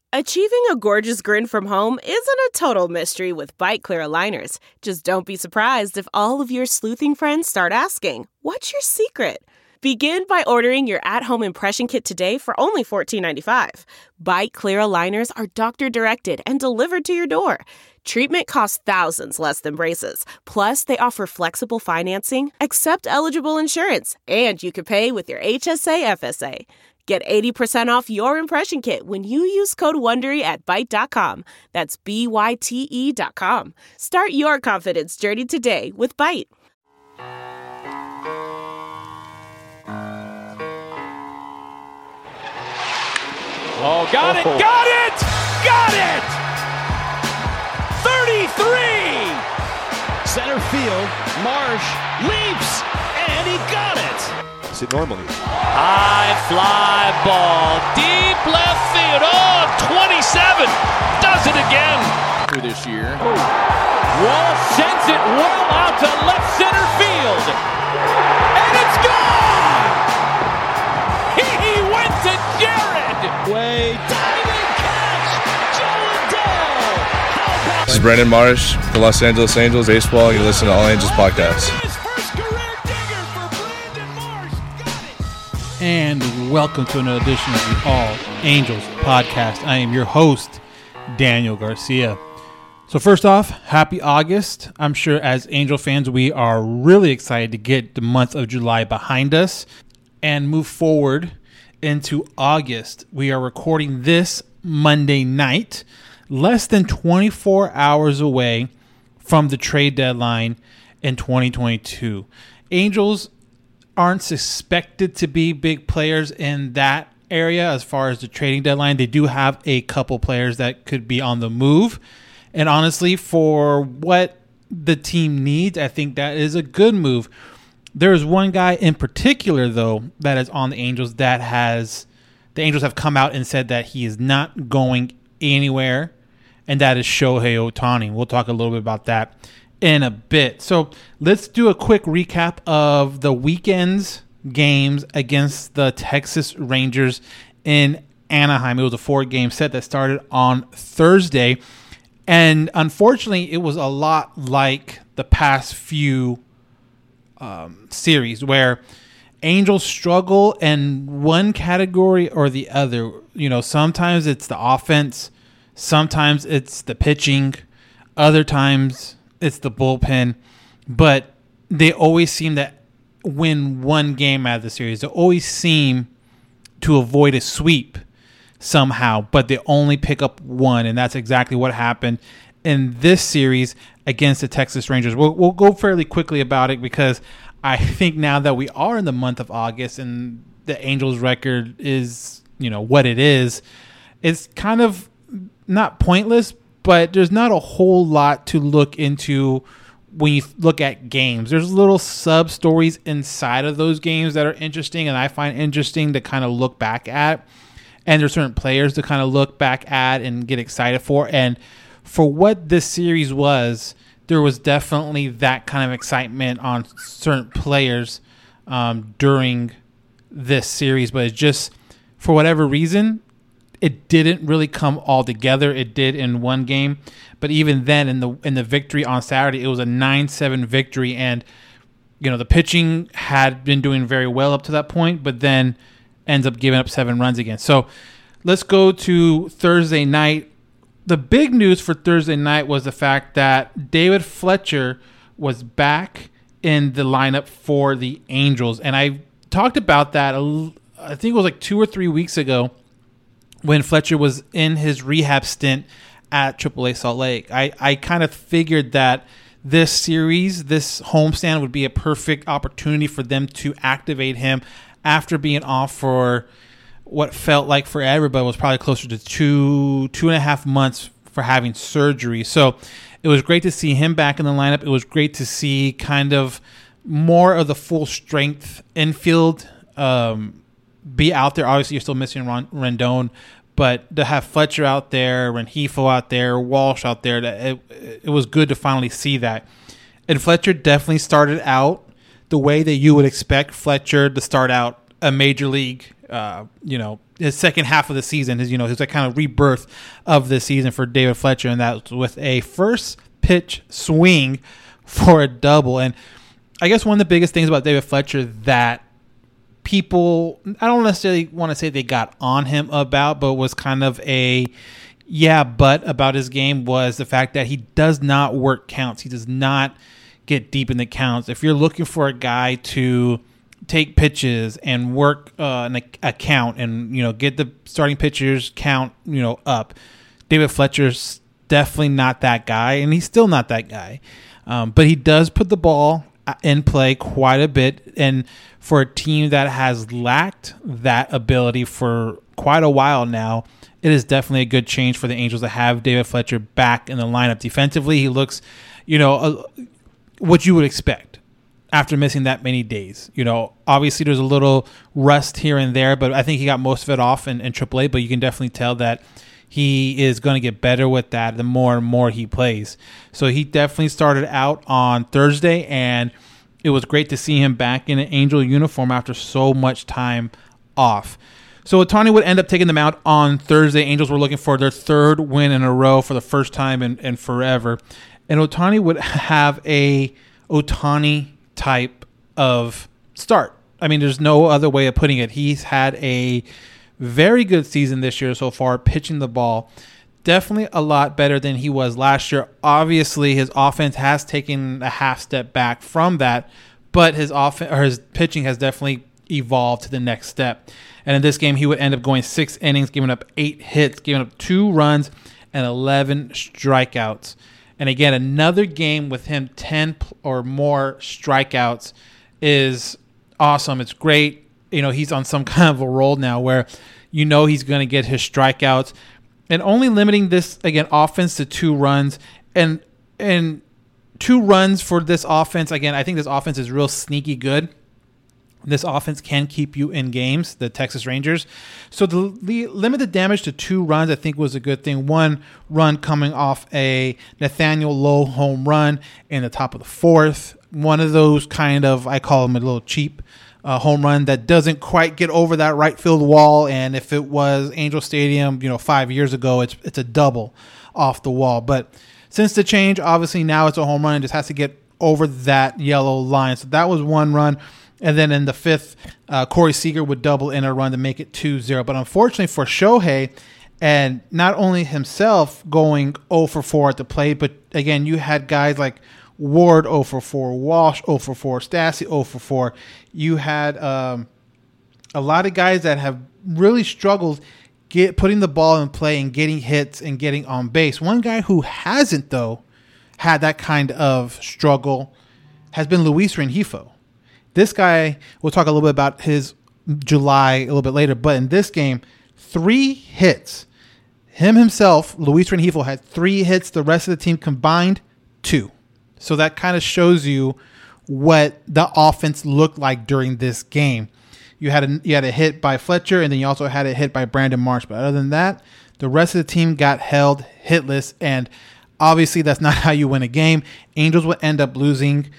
Achieving a gorgeous grin from home isn't a total mystery with Byte Clear aligners. Just don't be surprised if all of your sleuthing friends start asking, "What's your secret?" Begin by ordering your at-home impression kit today for only $14.95. Byte Clear aligners are doctor-directed and delivered to your door. Treatment costs thousands less than braces. Plus, they offer flexible financing, accept eligible insurance, and you can pay with your HSA FSA. Get 80% off your impression kit when you use code WONDERY at Byte.com. That's BYTE.com. Start your confidence journey today with Byte. Oh, got it! 33! Center field, Marsh leaps, and he got it! Is it normally? High fly ball, deep left field. Oh, 27 does it again. For this year. Walsh sends it well out to left center field. And it's gone! He went to Jared! Way diving catch! Joe Adele! This is Brendan Marsh for Los Angeles Angels Baseball. You listen to All Angels Podcast. And welcome to another edition of the All Angels Podcast. I am your host, Daniel Garcia. So first off, happy August. I'm sure as Angel fans, we are really excited to get the month of July behind us and move forward into August. We are recording this Monday night, less than 24 hours away from the trade deadline in 2022. Angels aren't suspected to be big players in that area as far as the trading deadline. They do have a couple players that could be on the move. And honestly, for what the team needs, I think that is a good move. There is one guy in particular, though, that is on the Angels that the Angels have come out and said that he is not going anywhere, and that is Shohei Ohtani. We'll talk a little bit about that in a bit. So let's do a quick recap of the weekend's games against the Texas Rangers in Anaheim. It was a 4-game set that started on Thursday. And unfortunately, it was a lot like the past few series where Angels struggle in one category or the other. You know, sometimes it's the offense, sometimes it's the pitching, other times it's the bullpen, but they always seem to win one game out of the series. They always seem to avoid a sweep somehow, but they only pick up one, and that's exactly what happened in this series against the Texas Rangers. We'll go fairly quickly about it because I think now that we are in the month of August and the Angels record is, you know, what it is, it's kind of not pointless, but there's not a whole lot to look into when you look at games. There's little sub-stories inside of those games that are interesting, and I find interesting to kind of look back at. And there's certain players to kind of look back at and get excited for. And for what this series was, there was definitely that kind of excitement on certain players during this series. But it's just, for whatever reason, it didn't really come all together. It did in one game, but even then, in the victory on Saturday, it was a 9-7 victory, and you know the pitching had been doing very well up to that point, but then ends up giving up 7 runs again. So let's go to Thursday night. The big news for Thursday night was the fact that David Fletcher was back in the lineup for the Angels, and I talked about that. I think it was like 2 or 3 weeks ago, when Fletcher was in his rehab stint at AAA Salt Lake. I kind of figured that this series, this homestand, would be a perfect opportunity for them to activate him after being off for what felt like forever, but was probably closer to two and a half months for having surgery. So it was great to see him back in the lineup. It was great to see kind of more of the full strength infield be out there. Obviously, you're still missing Rendon, but to have Fletcher out there, Rengifo out there, Walsh out there, it was good to finally see that. And Fletcher definitely started out the way that you would expect Fletcher to start out a major league his second half of the season, his that kind of rebirth of the season for David Fletcher, and that was with a first pitch swing for a double. And I guess one of the biggest things about David Fletcher that people, I don't necessarily want to say they got on him about, but was kind of about his game was the fact that he does not work counts. He does not get deep in the counts. If you're looking for a guy to take pitches and work a count and get the starting pitchers count up, David Fletcher's definitely not that guy, and he's still not that guy. But he does put the ball in play quite a bit, and for a team that has lacked that ability for quite a while now, it is definitely a good change for the Angels to have David Fletcher back in the lineup. Defensively, he looks, what you would expect after missing that many days. Obviously there's a little rust here and there, but I think he got most of it off in AAA, but you can definitely tell that he is going to get better with that the more and more he plays. So he definitely started out on Thursday, and it was great to see him back in an Angel uniform after so much time off. So Ohtani would end up taking them out on Thursday. Angels were looking for their third win in a row for the first time in forever. And Ohtani would have a Ohtani type of start. I mean, there's no other way of putting it. He's had a very good season this year so far, pitching the ball. Definitely a lot better than he was last year. Obviously, his offense has taken a half step back from that, but his pitching has definitely evolved to the next step. And in this game, he would end up going 6 innings, giving up 8 hits, giving up 2 runs, and 11 strikeouts. And again, another game with him 10 or more strikeouts is awesome. It's great. He's on some kind of a roll now where he's going to get his strikeouts. And only limiting this, again, offense to 2 runs. And 2 runs for this offense, again, I think this offense is real sneaky good. This offense can keep you in games, the Texas Rangers. So to limit the damage to 2 runs, I think was a good thing. 1 run coming off a Nathaniel Lowe home run in the top of the 4th. One of those kind of, I call them a little cheap home run that doesn't quite get over that right field wall. And if it was Angel Stadium, 5 years ago, it's a double off the wall. But since the change, obviously now it's a home run and just has to get over that yellow line. So that was 1 run. And then in the 5th, Corey Seager would double in a run to make it 2-0. But unfortunately for Shohei, and not only himself going 0 for 4 at the plate, but again, you had guys like Ward 0 for 4, Walsh 0 for 4, Stassi 0 for 4. You had a lot of guys that have really struggled putting the ball in play and getting hits and getting on base. One guy who hasn't, though, had that kind of struggle has been Luis Rengifo. This guy, we'll talk a little bit about his July a little bit later, but in this game, 3 hits. Himself, Luis Rengifo, had 3 hits. The rest of the team combined, 2. So that kind of shows you what the offense looked like during this game. You had a hit by Fletcher, and then you also had a hit by Brandon Marsh. But other than that, the rest of the team got held hitless, and obviously that's not how you win a game. Angels would end up losing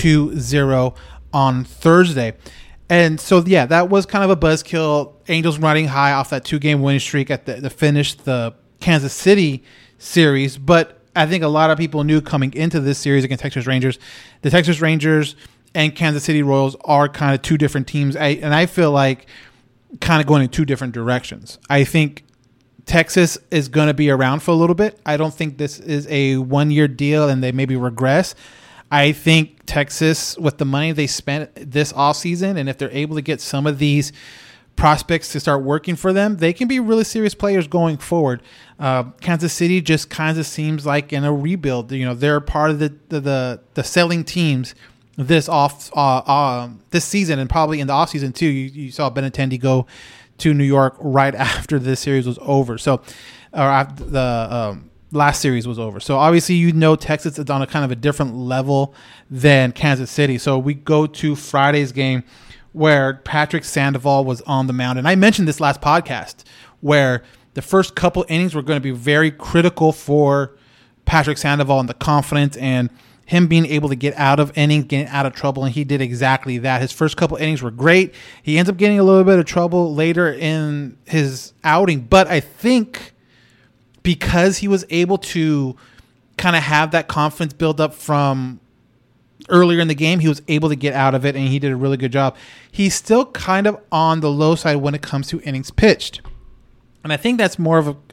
2-0 on Thursday. And so, yeah, that was kind of a buzzkill. Angels riding high off that 2-game winning streak at the finish the Kansas City series. But I think a lot of people knew coming into this series against Texas Rangers, the Texas Rangers and Kansas City Royals are kind of 2 different teams. And I feel like kind of going in 2 different directions. I think Texas is going to be around for a little bit. I don't think this is a 1-year deal and they maybe regress. I think Texas, with the money they spent this offseason, and if they're able to get some of these prospects to start working for them, they can be really serious players going forward. Kansas City just kind of seems like in a rebuild. They're part of the selling teams this season, and probably in the offseason too. You saw Benintendi go to New York right after this series was over. So, or after the last series was over. So obviously, Texas is on a kind of a different level than Kansas City. So we go to Friday's game where Patrick Sandoval was on the mound. And I mentioned this last podcast where the first couple innings were going to be very critical for Patrick Sandoval and the confidence and him being able to get out of innings, getting out of trouble, and he did exactly that. His first couple innings were great. He ends up getting a little bit of trouble later in his outing, but I think because he was able to kind of have that confidence build up from earlier in the game, he was able to get out of it, and he did a really good job. He's still kind of on the low side when it comes to innings pitched, and I think that's more of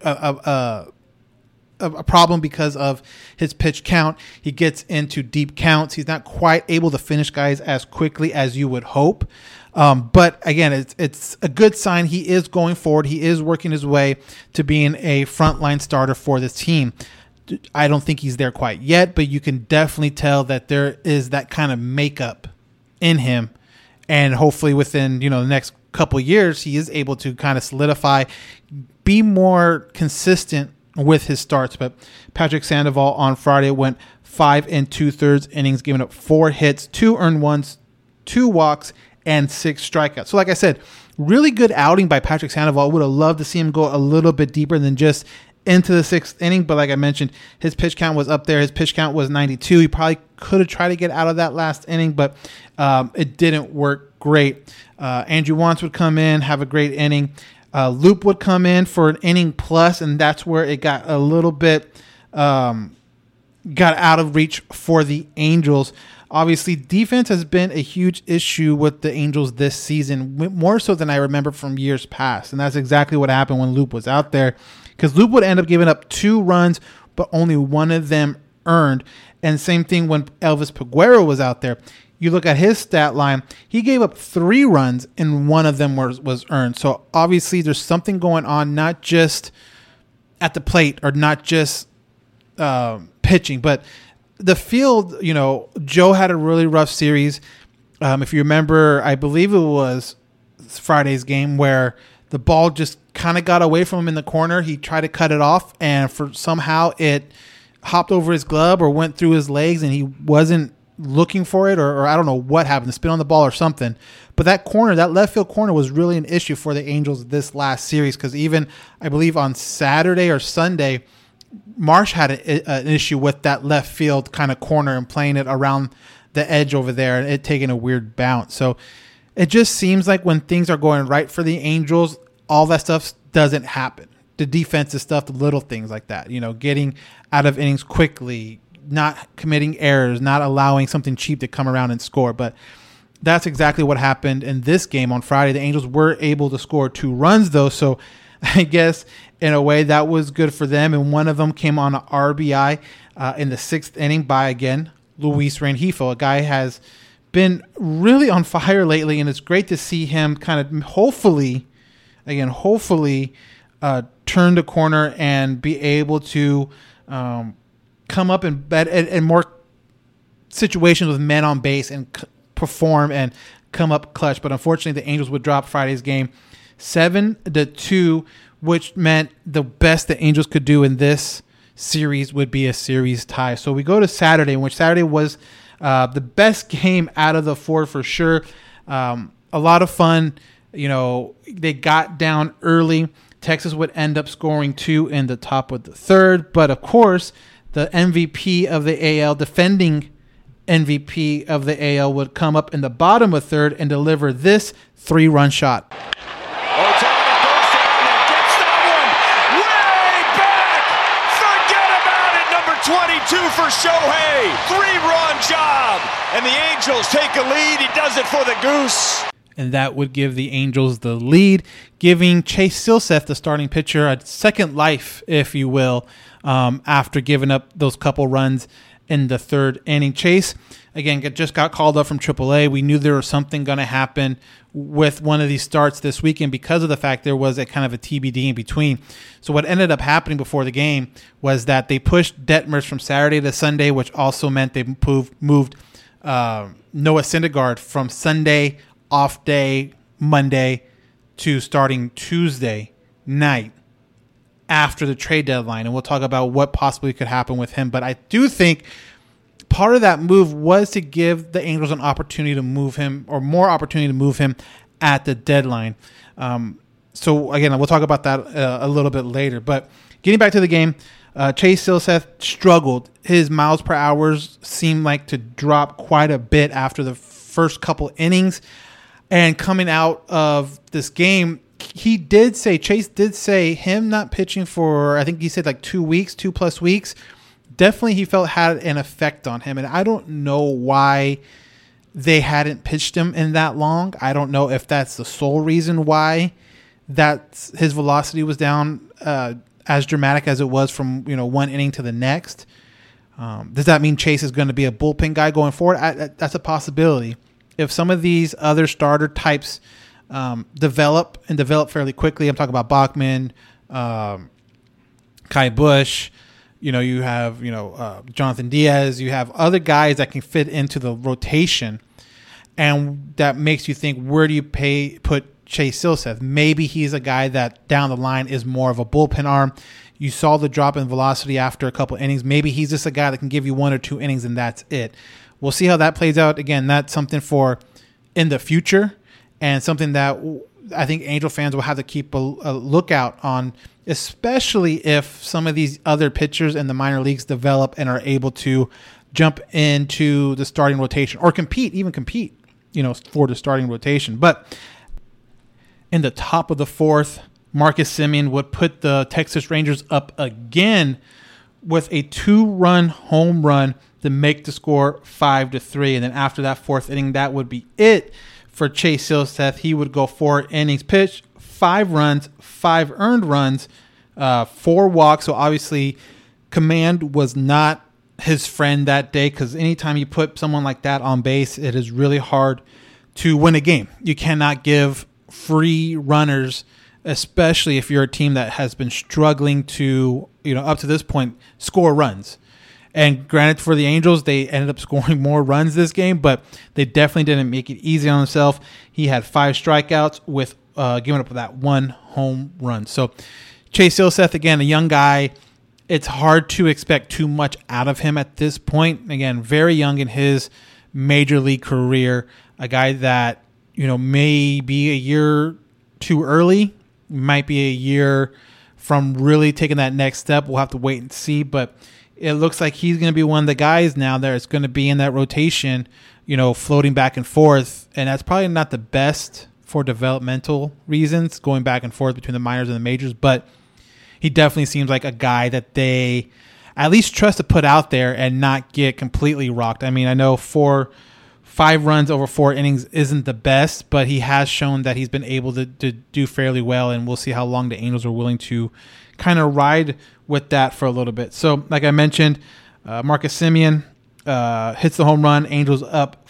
a problem because of his pitch count. He gets into deep counts. He's not quite able to finish guys as quickly as you would hope. But again, it's a good sign. He is going forward. He is working his way to being a frontline starter for this team. I don't think he's there quite yet, but you can definitely tell that there is that kind of makeup in him. And hopefully within, the next couple of years, he is able to kind of solidify, be more consistent with his starts. But Patrick Sandoval on Friday went 5 2/3 innings, giving up 4 hits, 2 earned runs, 2 walks, and 6 strikeouts. So like I said, really good outing by Patrick Sandoval. Would have loved to see him go a little bit deeper than just into the 6th inning, but like I mentioned, his pitch count was up there. His pitch count was 92. He probably could have tried to get out of that last inning, but it didn't work great. Andrew Wantz would come in, have a great inning. Loop would come in for an inning plus, and that's where it got a little bit got out of reach for the Angels. Obviously, defense has been a huge issue with the Angels this season, more so than I remember from years past, and that's exactly what happened when Loop was out there, because Loop would end up giving up 2 runs, but only 1 of them earned. And same thing when Elvis Peguero was out there. You look at his stat line, he gave up 3 runs and 1 of them was earned. So obviously there's something going on, not just at the plate or not just pitching, but the field. Joe had a really rough series. If you remember, I believe it was Friday's game where the ball just kind of got away from him in the corner. He tried to cut it off, and somehow it hopped over his glove or went through his legs, and he wasn't looking for it, or I don't know what happened, to spin on the ball or something. But that left field corner was really an issue for the Angels this last series, because even I believe on Saturday or Sunday, Marsh had an issue with that left field kind of corner and playing it around the edge over there and it taking a weird bounce. So it just seems like when things are going right for the Angels, all that stuff doesn't happen. The defensive stuff, the little things like that, getting out of innings quickly, not committing errors, not allowing something cheap to come around and score. But that's exactly what happened in this game on Friday. The Angels were able to score 2 runs, though, so I guess in a way that was good for them. And one of them came on an RBI in the 6th inning by, again, Luis Rengifo. A guy has been really on fire lately, and it's great to see him kind of hopefully turn the corner and be able to come up in more situations with men on base and perform and come up clutch. But unfortunately, the Angels would drop Friday's game 7-2, which meant the best the Angels could do in this series would be a series tie. So we go to Saturday, which Saturday was the best game out of the 4 for sure. A lot of fun. They got down early. Texas would end up scoring 2 in the top of the 3rd. But, of course, the MVP of the AL, defending MVP of the AL, would come up in the bottom of 3rd and deliver this 3-run shot. Ohtani goes down and gets that one way back. Forget about it. Number 22 for Shohei. 3-run job. And the Angels take a lead. He does it for the Goose. And that would give the Angels the lead, giving Chase Silseth, the starting pitcher, a second life, if you will, after giving up those couple runs in the 3rd inning. Chase, again, just got called up from AAA. We knew there was something going to happen with one of these starts this weekend because of the fact there was a kind of a TBD in between. So what ended up happening before the game was that they pushed Detmers from Saturday to Sunday, which also meant they moved Noah Syndergaard from Sunday off day Monday to starting Tuesday night after the trade deadline. And we'll talk about what possibly could happen with him. But I do think part of that move was to give the Angels an opportunity to move him, or more opportunity to move him at the deadline. So again, we'll talk about that a little bit later. But getting back to the game, Chase Silseth struggled. His miles per hour seemed like to drop quite a bit after the first couple innings. And coming out of this game, Chase did say him not pitching for, I think he said like 2+ weeks, definitely he felt had an effect on him. And I don't know why they hadn't pitched him in that long. I don't know if that's the sole reason why that his velocity was down as dramatic as it was from one inning to the next. Does that mean Chase is going to be a bullpen guy going forward? That's a possibility. If some of these other starter types develop fairly quickly, I'm talking about Bachman, Kai Bush, you have Jonathan Diaz, you have other guys that can fit into the rotation, and that makes you think, where do you put Chase Silseth? Maybe he's a guy that down the line is more of a bullpen arm. You saw the drop in velocity after a couple innings. Maybe he's just a guy that can give you 1 or 2 innings and that's it. We'll see how that plays out. Again, that's something for in the future, and something that I think Angel fans will have to keep a lookout on, especially if some of these other pitchers in the minor leagues develop and are able to jump into the starting rotation or compete for the starting rotation. But in the top of the fourth, Marcus Semien would put the Texas Rangers up again with a 2-run home run to make the score 5-3. And then after that fourth inning, that would be it for Chase Silseth. He would go 4 innings pitched, 5 runs, 5 earned runs, 4 walks. So obviously command was not his friend that day, because anytime you put someone like that on base, it is really hard to win a game. You cannot give free runners, especially if you're a team that has been struggling to, up to this point, score runs. And granted, for the Angels, they ended up scoring more runs this game, but they definitely didn't make it easy on himself. He had 5 strikeouts with giving up that 1 home run. So Chase Silseth, again, a young guy. It's hard to expect too much out of him at this point. Again, very young in his major league career. A guy that, may be a year too early, might be a year from really taking that next step. We'll have to wait and see, but it looks like he's going to be one of the guys now that's going to be in that rotation, floating back and forth. And that's probably not the best for developmental reasons, going back and forth between the minors and the majors. But he definitely seems like a guy that they at least trust to put out there and not get completely rocked. I mean, I know 5 runs over 4 innings isn't the best, but he has shown that he's been able to do fairly well, and we'll see how long the Angels are willing to kind of ride with that for a little bit. So, like I mentioned, Marcus Semien hits the home run. Rangers up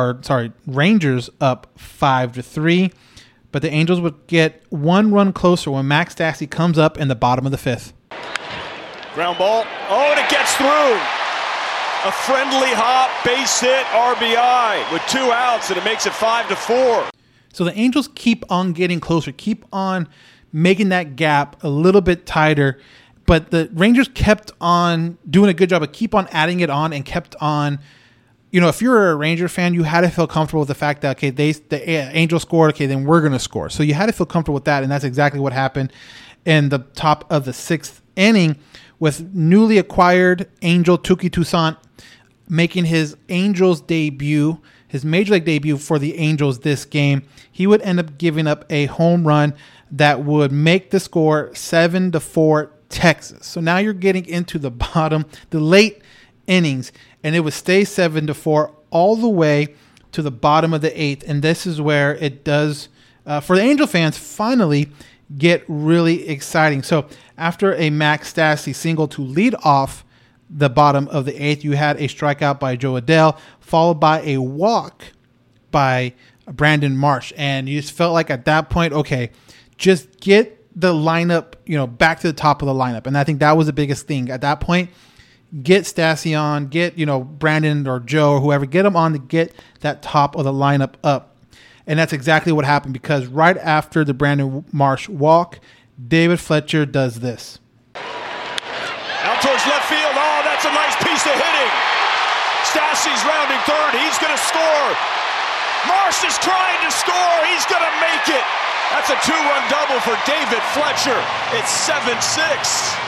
5-3, but the Angels would get 1 run closer when Max Stassi comes up in the bottom of the 5th. Ground ball. Oh, and it gets through. A friendly hop, base hit, RBI with 2 outs, and it makes it 5-4. So the Angels keep on getting closer, keep on making that gap a little bit tighter, but the Rangers kept on doing a good job of keep on adding it on and kept on, if you're a Ranger fan, you had to feel comfortable with the fact that, okay, the Angels scored, okay, then we're going to score. So you had to feel comfortable with that, and that's exactly what happened in the top of the 6th inning with newly acquired Angel Touki Toussaint making his Angels debut, his Major League debut for the Angels this game. He would end up giving up a home run that would make the score 7-4 Texas. So now you're getting into the late innings, and it would stay 7-4 all the way to the bottom of the 8th. And this is where it does, for the Angel fans, finally get really exciting. So after a Max Stassi single to lead off the bottom of the 8th, you had a strikeout by Joe Adell, followed by a walk by Brandon Marsh. And you just felt like at that point, okay, just get the lineup, back to the top of the lineup. And I think that was the biggest thing at that point. Get Stassi on, get, Brandon or Joe or whoever, get them on to get that top of the lineup up. And that's exactly what happened, because right after the Brandon Marsh walk, David Fletcher does this. Out towards left field. Oh, that's a nice piece of hitting. Stassi's rounding third. He's going to score. Marsh is trying to score. He's going to make it. That's a 2-run double for David Fletcher. It's 7-6.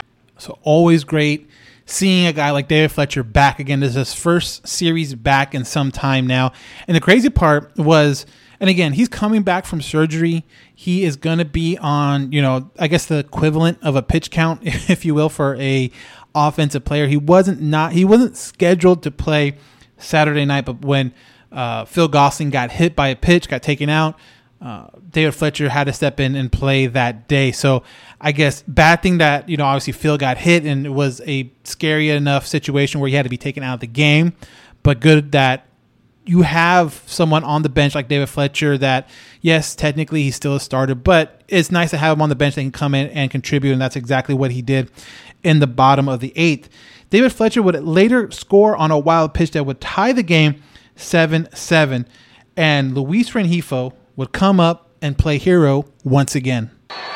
So always great seeing a guy like David Fletcher back again. This is his first series back in some time now. And the crazy part was, and again, he's coming back from surgery. He is going to be on, I guess the equivalent of a pitch count, if you will, for a offensive player. He wasn't scheduled to play Saturday night, but when Phil Gosselin got hit by a pitch, got taken out, David Fletcher had to step in and play that day. So I guess bad thing that, obviously Phil got hit and it was a scary enough situation where he had to be taken out of the game, but good that you have someone on the bench like David Fletcher that, yes, technically he's still a starter, but it's nice to have him on the bench that can come in and contribute, and that's exactly what he did in the bottom of the 8th. David Fletcher would later score on a wild pitch that would tie the game 7-7, and Luis Rengifo would come up and play hero once again.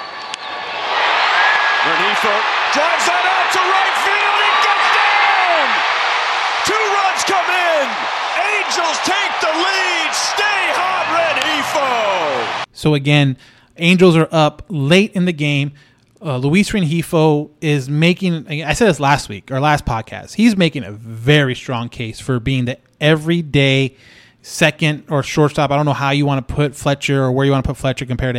Rengifo drives that out to right field. It goes down. 2 runs come in. Angels take the lead. Stay hot, Rengifo. So again, Angels are up late in the game. Luis Rengifo is making, I said this last week, or last podcast, he's making a very strong case for being the everyday second or shortstop. I don't know how you want to put Fletcher or where you want to put Fletcher compared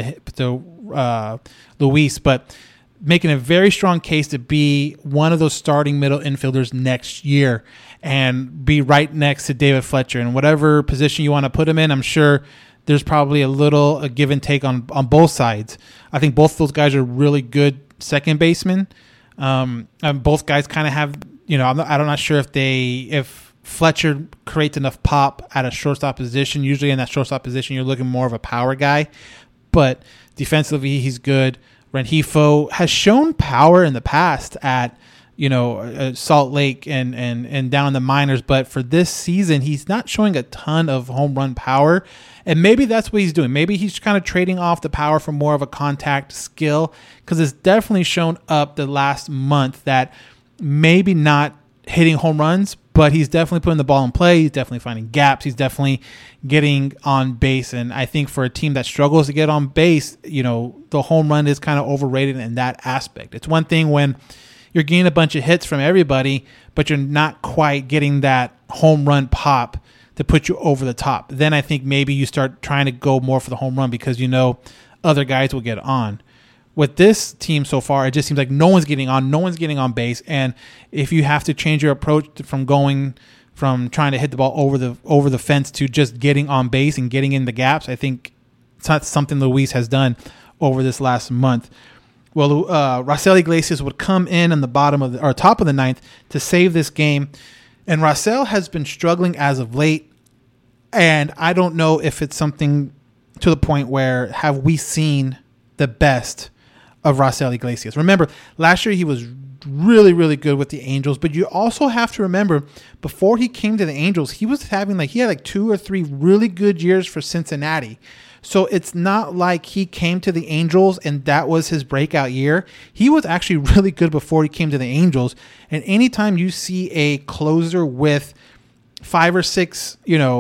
to Luis, but making a very strong case to be one of those starting middle infielders next year and be right next to David Fletcher. And whatever position you want to put him in, I'm sure there's probably a give and take on both sides. I think both of those guys are really good second basemen. And both guys kind of have, I'm not sure if Fletcher creates enough pop at a shortstop position. Usually in that shortstop position, you're looking more of a power guy, but defensively he's good. Rengifo has shown power in the past at, Salt Lake and down in the minors, but for this season, he's not showing a ton of home run power. And maybe that's what he's doing. Maybe he's kind of trading off the power for more of a contact skill, because it's definitely shown up the last month that maybe not hitting home runs, but he's definitely putting the ball in play. He's definitely finding gaps. He's definitely getting on base. And I think for a team that struggles to get on base, the home run is kind of overrated in that aspect. It's one thing when you're getting a bunch of hits from everybody, but you're not quite getting that home run pop to put you over the top. Then I think maybe you start trying to go more for the home run because other guys will get on. With this team so far, it just seems like no one's getting on base. And if you have to change your approach from trying to hit the ball over the fence to just getting on base and getting in the gaps, I think it's not something Luis has done over this last month. Well, Raisel Iglesias would come in on the top of the 9th to save this game. And Raisel has been struggling as of late. And I don't know if it's something to the point where have we seen the best of Raisel Iglesias. Remember, last year he was really, really good with the Angels, but you also have to remember before he came to the Angels, he had 2 or 3 really good years for Cincinnati. So it's not like he came to the Angels and that was his breakout year. He was actually really good before he came to the Angels. And anytime you see a closer with 5 or 6,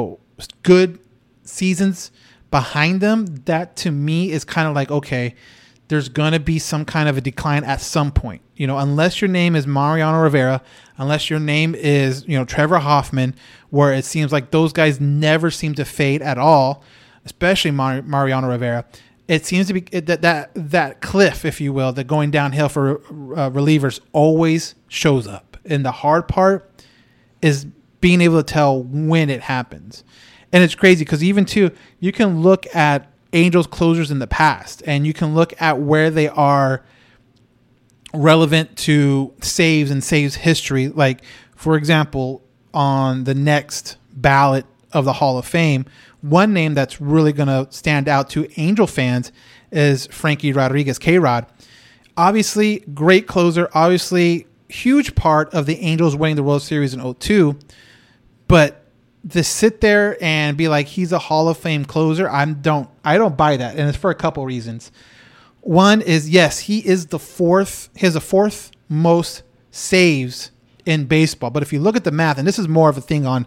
good seasons behind them, that to me is kind of like, okay, there's going to be some kind of a decline at some point. Unless your name is Mariano Rivera, unless your name is, Trevor Hoffman, where it seems like those guys never seem to fade at all, especially Mariano Rivera. It seems to be that cliff, if you will, that going downhill for relievers always shows up. And the hard part is being able to tell when it happens. And it's crazy because even too, you can look at Angels closers in the past and you can look at where they are relevant to saves and saves history. Like, for example, on the next ballot of the Hall of Fame, one name that's really going to stand out to Angel fans is Frankie Rodriguez, K-Rod. Obviously, great closer. Obviously, huge part of the Angels winning the World Series in 2002. But to sit there and be like he's a Hall of Fame closer, I don't buy that, and it's for a couple reasons. One is, yes, he has the fourth most saves in baseball. But if you look at the math, and this is more of a thing on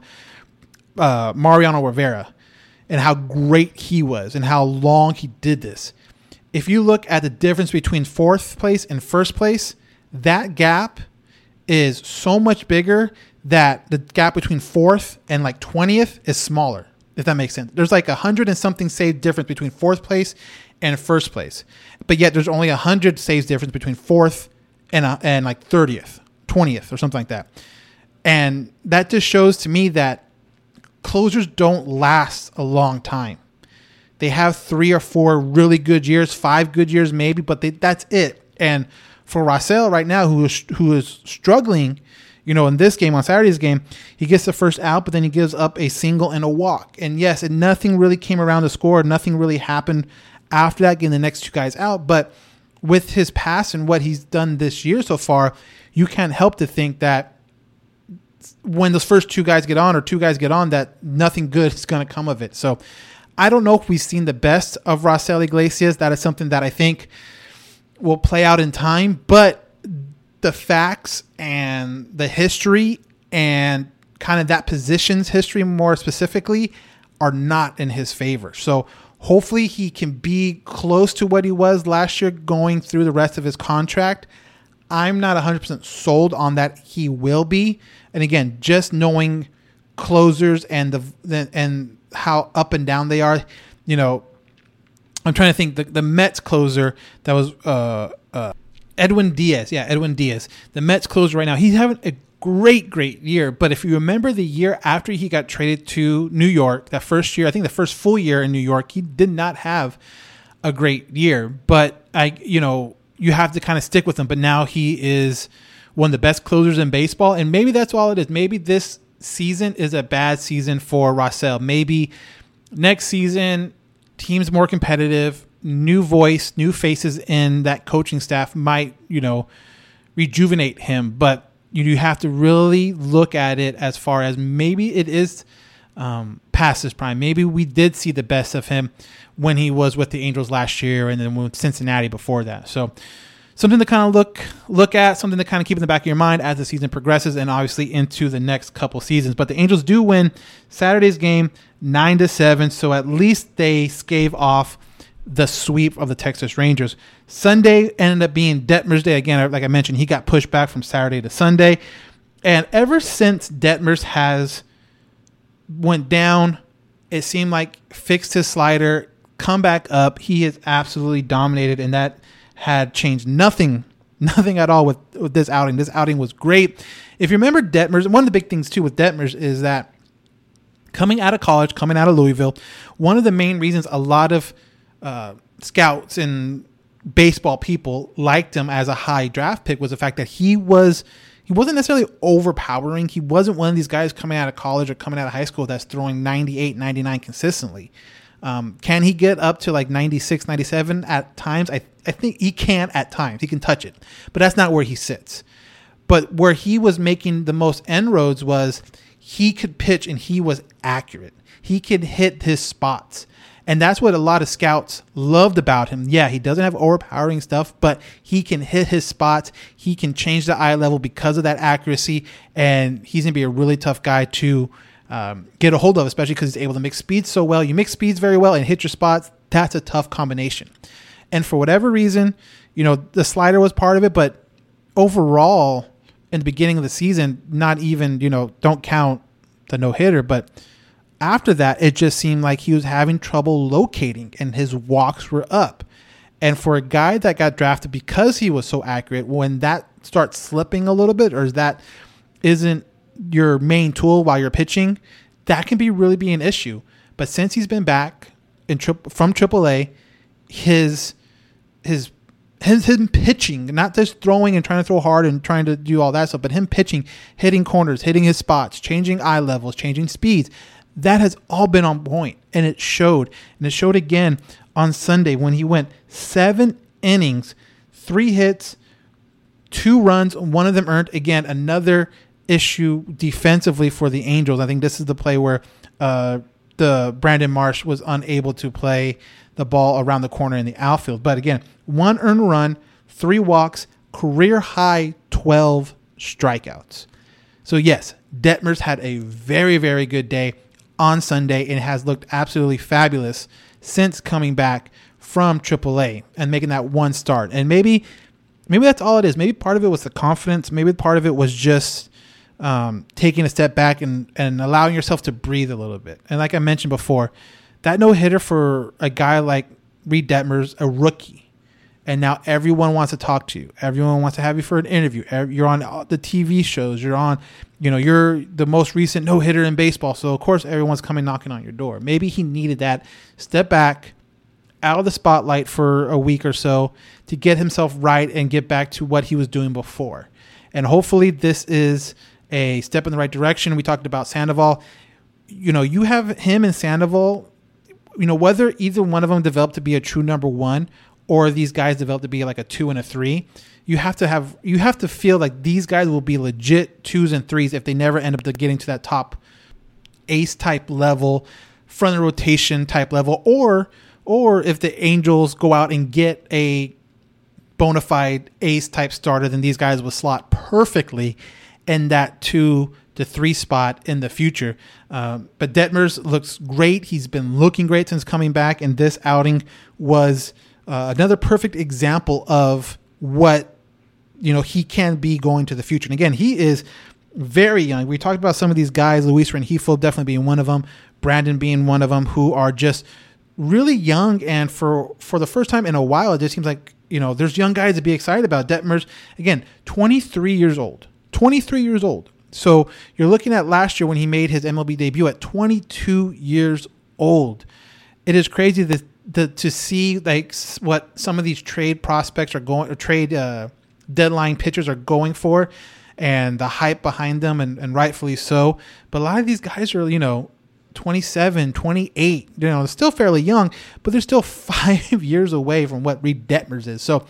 Mariano Rivera and how great he was and how long he did this. If you look at the difference between 4th place and 1st place, that gap is so much bigger that the gap between 4th and like 20th is smaller, if that makes sense. There's like 100 and something save difference between 4th place and 1st place. But yet there's only 100 saves difference between 4th and like 30th, 20th or something like that. And that just shows to me that closers don't last a long time. They have 3 or 4 really good years, 5 good years maybe, but that's it. And for Raisel right now, who is struggling, in this game, on Saturday's game, he gets the first out, but then he gives up a single and a walk. And yes, nothing really came around to score. Nothing really happened after that, getting the next 2 guys out. But with his pass and what he's done this year so far, you can't help to think that when those first 2 guys get on or 2 guys get on, that nothing good is going to come of it. So I don't know if we've seen the best of Raisel Iglesias. That is something that I think will play out in time. But the facts and the history and kind of that position's history more specifically are not in his favor. So hopefully he can be close to what he was last year going through the rest of his contract. I'm not 100% sold on that he will be. And again, just knowing closers and and how up and down they are, I'm trying to think the Mets closer that was Edwin Diaz. Yeah, Edwin Diaz. The Mets closer right now. He's having a great year. But if you remember the year after he got traded to New York, that first year, I think the first full year in New York, he did not have a great year. But you have to kind of stick with him. But now he is one of the best closers in baseball. And maybe that's all it is. Maybe this season is a bad season for Raisel. Maybe next season, team's more competitive, new voice, new faces in that coaching staff might, rejuvenate him. But you have to really look at it as far as maybe it is past his prime. Maybe we did see the best of him when he was with the Angels last year and then with Cincinnati before that. So something to kind of look at, something to kind of keep in the back of your mind as the season progresses and obviously into the next couple seasons. But the Angels do win Saturday's game 9-7, so at least they stave off the sweep of the Texas Rangers. Sunday ended up being Detmers Day. Again, like I mentioned, he got pushed back from Saturday to Sunday. And ever since Detmers has went down, it seemed like fixed his slider, come back up. He has absolutely dominated, and that had changed nothing at all with this outing. This outing was great. If you remember Detmers, one of the big things too with Detmers is that coming out of college, coming out of Louisville, one of the main reasons a lot of scouts and baseball people liked him as a high draft pick was the fact that he wasn't necessarily overpowering. He wasn't one of these guys coming out of college or coming out of high school that's throwing 98, 99 consistently. Can he get up to like 96, 97 at times? I think he can at times. He can touch it, but that's not where he sits. But where he was making the most inroads was he could pitch and he was accurate. He could hit his spots. And that's what a lot of scouts loved about him. Yeah, he doesn't have overpowering stuff, but he can hit his spots. He can change the eye level because of that accuracy. And he's going to be a really tough guy to get a hold of, especially because he's able to mix speeds so well. You mix speeds very well and hit your spots. That's a tough combination. And for whatever reason, the slider was part of it. But overall, in the beginning of the season, not even, don't count the no-hitter, but after that, it just seemed like he was having trouble locating and his walks were up. And for a guy that got drafted because he was so accurate, when that starts slipping a little bit or that isn't your main tool while you're pitching, that can really be an issue. But since he's been back from AAA, his pitching, not just throwing and trying to throw hard and trying to do all that stuff, but him pitching, hitting corners, hitting his spots, changing eye levels, changing speeds, that has all been on point, and it showed. And it showed again on Sunday when he went 7 innings, 3 hits, 2 runs, one of them earned. Again, another issue defensively for the Angels. I think this is the play where the Brandon Marsh was unable to play the ball around the corner in the outfield. But again, 1 earned run, 3 walks, career high 12 strikeouts. So yes, Detmers had a very, very good day on Sunday and has looked absolutely fabulous since coming back from AAA and making that one start. And maybe maybe that's all it is. Maybe part of it was the confidence. Maybe part of it was just taking a step back and allowing yourself to breathe a little bit. And like I mentioned before, that no-hitter for a guy like Reid Detmers, a rookie, and now everyone wants to talk to you. Everyone wants to have you for an interview. You're on the TV shows. You're on, you're the most recent no-hitter in baseball. So, of course, everyone's coming knocking on your door. Maybe he needed that step back out of the spotlight for a week or so to get himself right and get back to what he was doing before. And hopefully this is a step in the right direction. We talked about Sandoval. You have him and Sandoval, whether either one of them developed to be a true number one or these guys develop to be like a 2 and a 3, you have to feel like these guys will be legit 2s and 3s if they never end up getting to that top ace type level, front of the rotation type level, or if the Angels go out and get a bona fide ace type starter, then these guys will slot perfectly in that 2 to 3 spot in the future. But Detmers looks great. He's been looking great since coming back, and this outing was another perfect example of what he can be going to the future. And again, he is very young. We talked about some of these guys, Luis Rengifo definitely being one of them, Brandon being one of them, who are just really young. And for the first time in a while, it just seems like there's young guys to be excited about. Detmers, again, 23 years old. So you're looking at last year when he made his MLB debut at 22 years old. It is crazy to see like what some of these trade prospects are going, or trade deadline pitchers are going for, and the hype behind them, and rightfully so. But a lot of these guys are 27, 28, still fairly young, but they're still 5 years away from what Reid Detmers is. So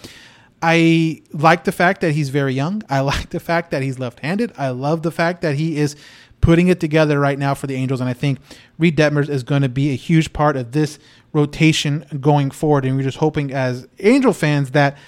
I like the fact that he's very young. I like the fact that he's left-handed. I love the fact that he is putting it together right now for the Angels. And I think Reid Detmers is going to be a huge part of this rotation going forward. And we're just hoping as Angel fans that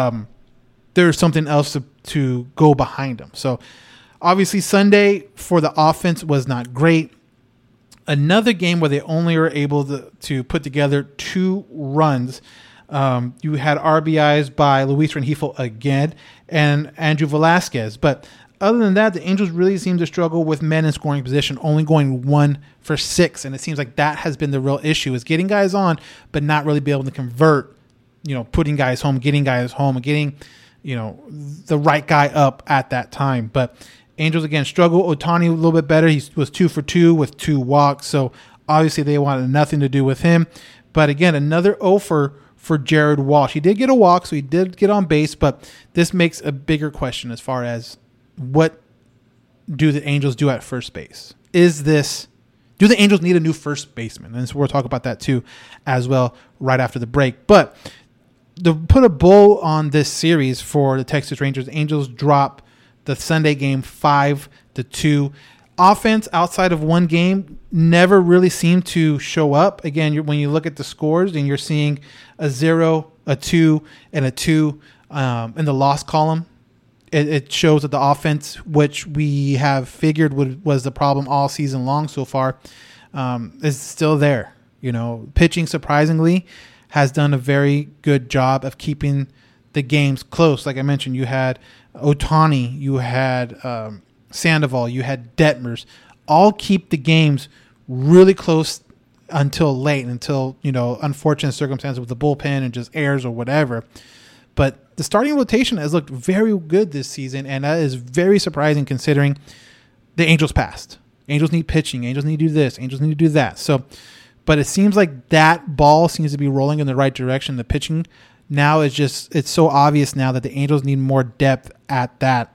there's something else to go behind him. So obviously Sunday for the offense was not great. Another game where they only were able to put together 2 runs. You had RBIs by Luis Rengifo again and Andrew Velasquez. But other than that, the Angels really seem to struggle with men in scoring position, only going 1 for 6. And it seems like that has been the real issue, is getting guys on, but not really be able to convert, putting guys home, getting and getting, the right guy up at that time. But Angels, again, struggle. Ohtani a little bit better. He was 2 for 2 with 2 walks. So obviously they wanted nothing to do with him. But again, another 0 for Jared Walsh. He did get a walk, so he did get on base, but this makes a bigger question as far as what do the Angels do at first base? Do the Angels need a new first baseman? And so we'll talk about that too as well right after the break. But to put a bow on this series for the Texas Rangers, the Angels drop the Sunday game 5-2. Offense outside of one game never really seemed to show up. Again, when you look at the scores and you're seeing a 0, a 2, and a 2 in the loss column, it shows that the offense, which we have figured was the problem all season long so far, is still there. Pitching surprisingly has done a very good job of keeping the games close. Like I mentioned, you had Ohtani, you had Sandoval, you had Detmers, all keep the games really close until late, until unfortunate circumstances with the bullpen and just errors or whatever. But the starting rotation has looked very good this season, and that is very surprising considering the Angels passed. Angels need pitching. Angels need to do this. Angels need to do that. So, but it seems like that ball seems to be rolling in the right direction. The pitching now is it's so obvious now that the Angels need more depth at that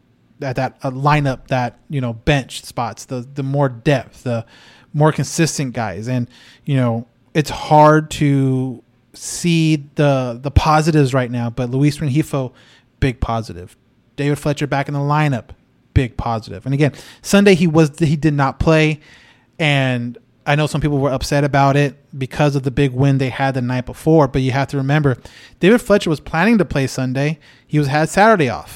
lineup, that bench spots, the more depth, the more consistent guys. And it's hard to see the positives right now, but Luis Rengifo, big positive. David Fletcher back in the lineup, big positive. And again, Sunday he did not play, and I know some people were upset about it because of the big win they had the night before, but you have to remember David Fletcher was planning to play Sunday. He had Saturday off.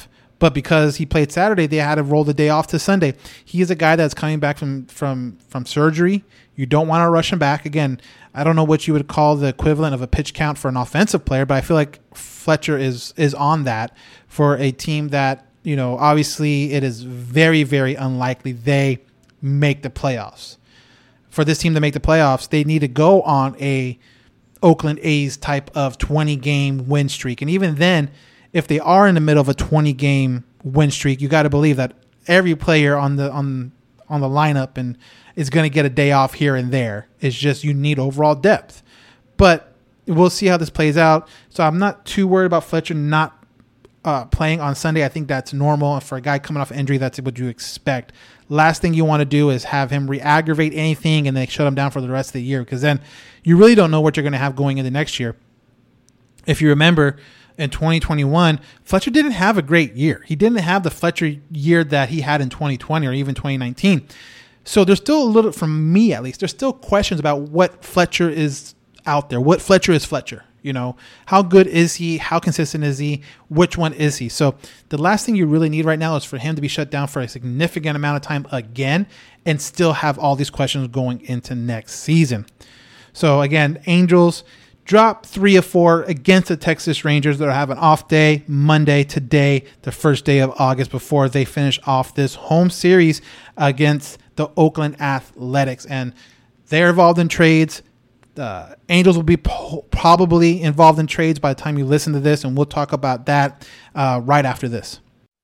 But because he played Saturday, they had to roll the day off to Sunday. He is a guy that's coming back from surgery. You don't want to rush him back. Again, I don't know what you would call the equivalent of a pitch count for an offensive player, but I feel like Fletcher is on that for a team that, obviously it is very, very unlikely they make the playoffs. For this team to make the playoffs, they need to go on a Oakland A's type of 20-game win streak. And even then, if they are in the middle of a 20-game win streak, you got to believe that every player on the lineup and is going to get a day off here and there. It's just you need overall depth. But we'll see how this plays out. So I'm not too worried about Fletcher not playing on Sunday. I think that's normal. For a guy coming off injury, that's what you expect. Last thing you want to do is have him re-aggravate anything and then shut him down for the rest of the year, because then you really don't know what you're going to have going into next year. If you remember, in 2021, Fletcher didn't have a great year. He didn't have the Fletcher year that he had in 2020 or even 2019. So there's still a little, from me at least, there's still questions about what Fletcher is out there. What Fletcher is Fletcher. How good is he? How consistent is he? Which one is he? So the last thing you really need right now is for him to be shut down for a significant amount of time again and still have all these questions going into next season. So again, Angels drop 3 of 4 against the Texas Rangers. They'll have an off day Monday, today, the first day of August, before they finish off this home series against the Oakland Athletics. And they're involved in trades. The Angels will be probably involved in trades by the time you listen to this, and we'll talk about that right after this.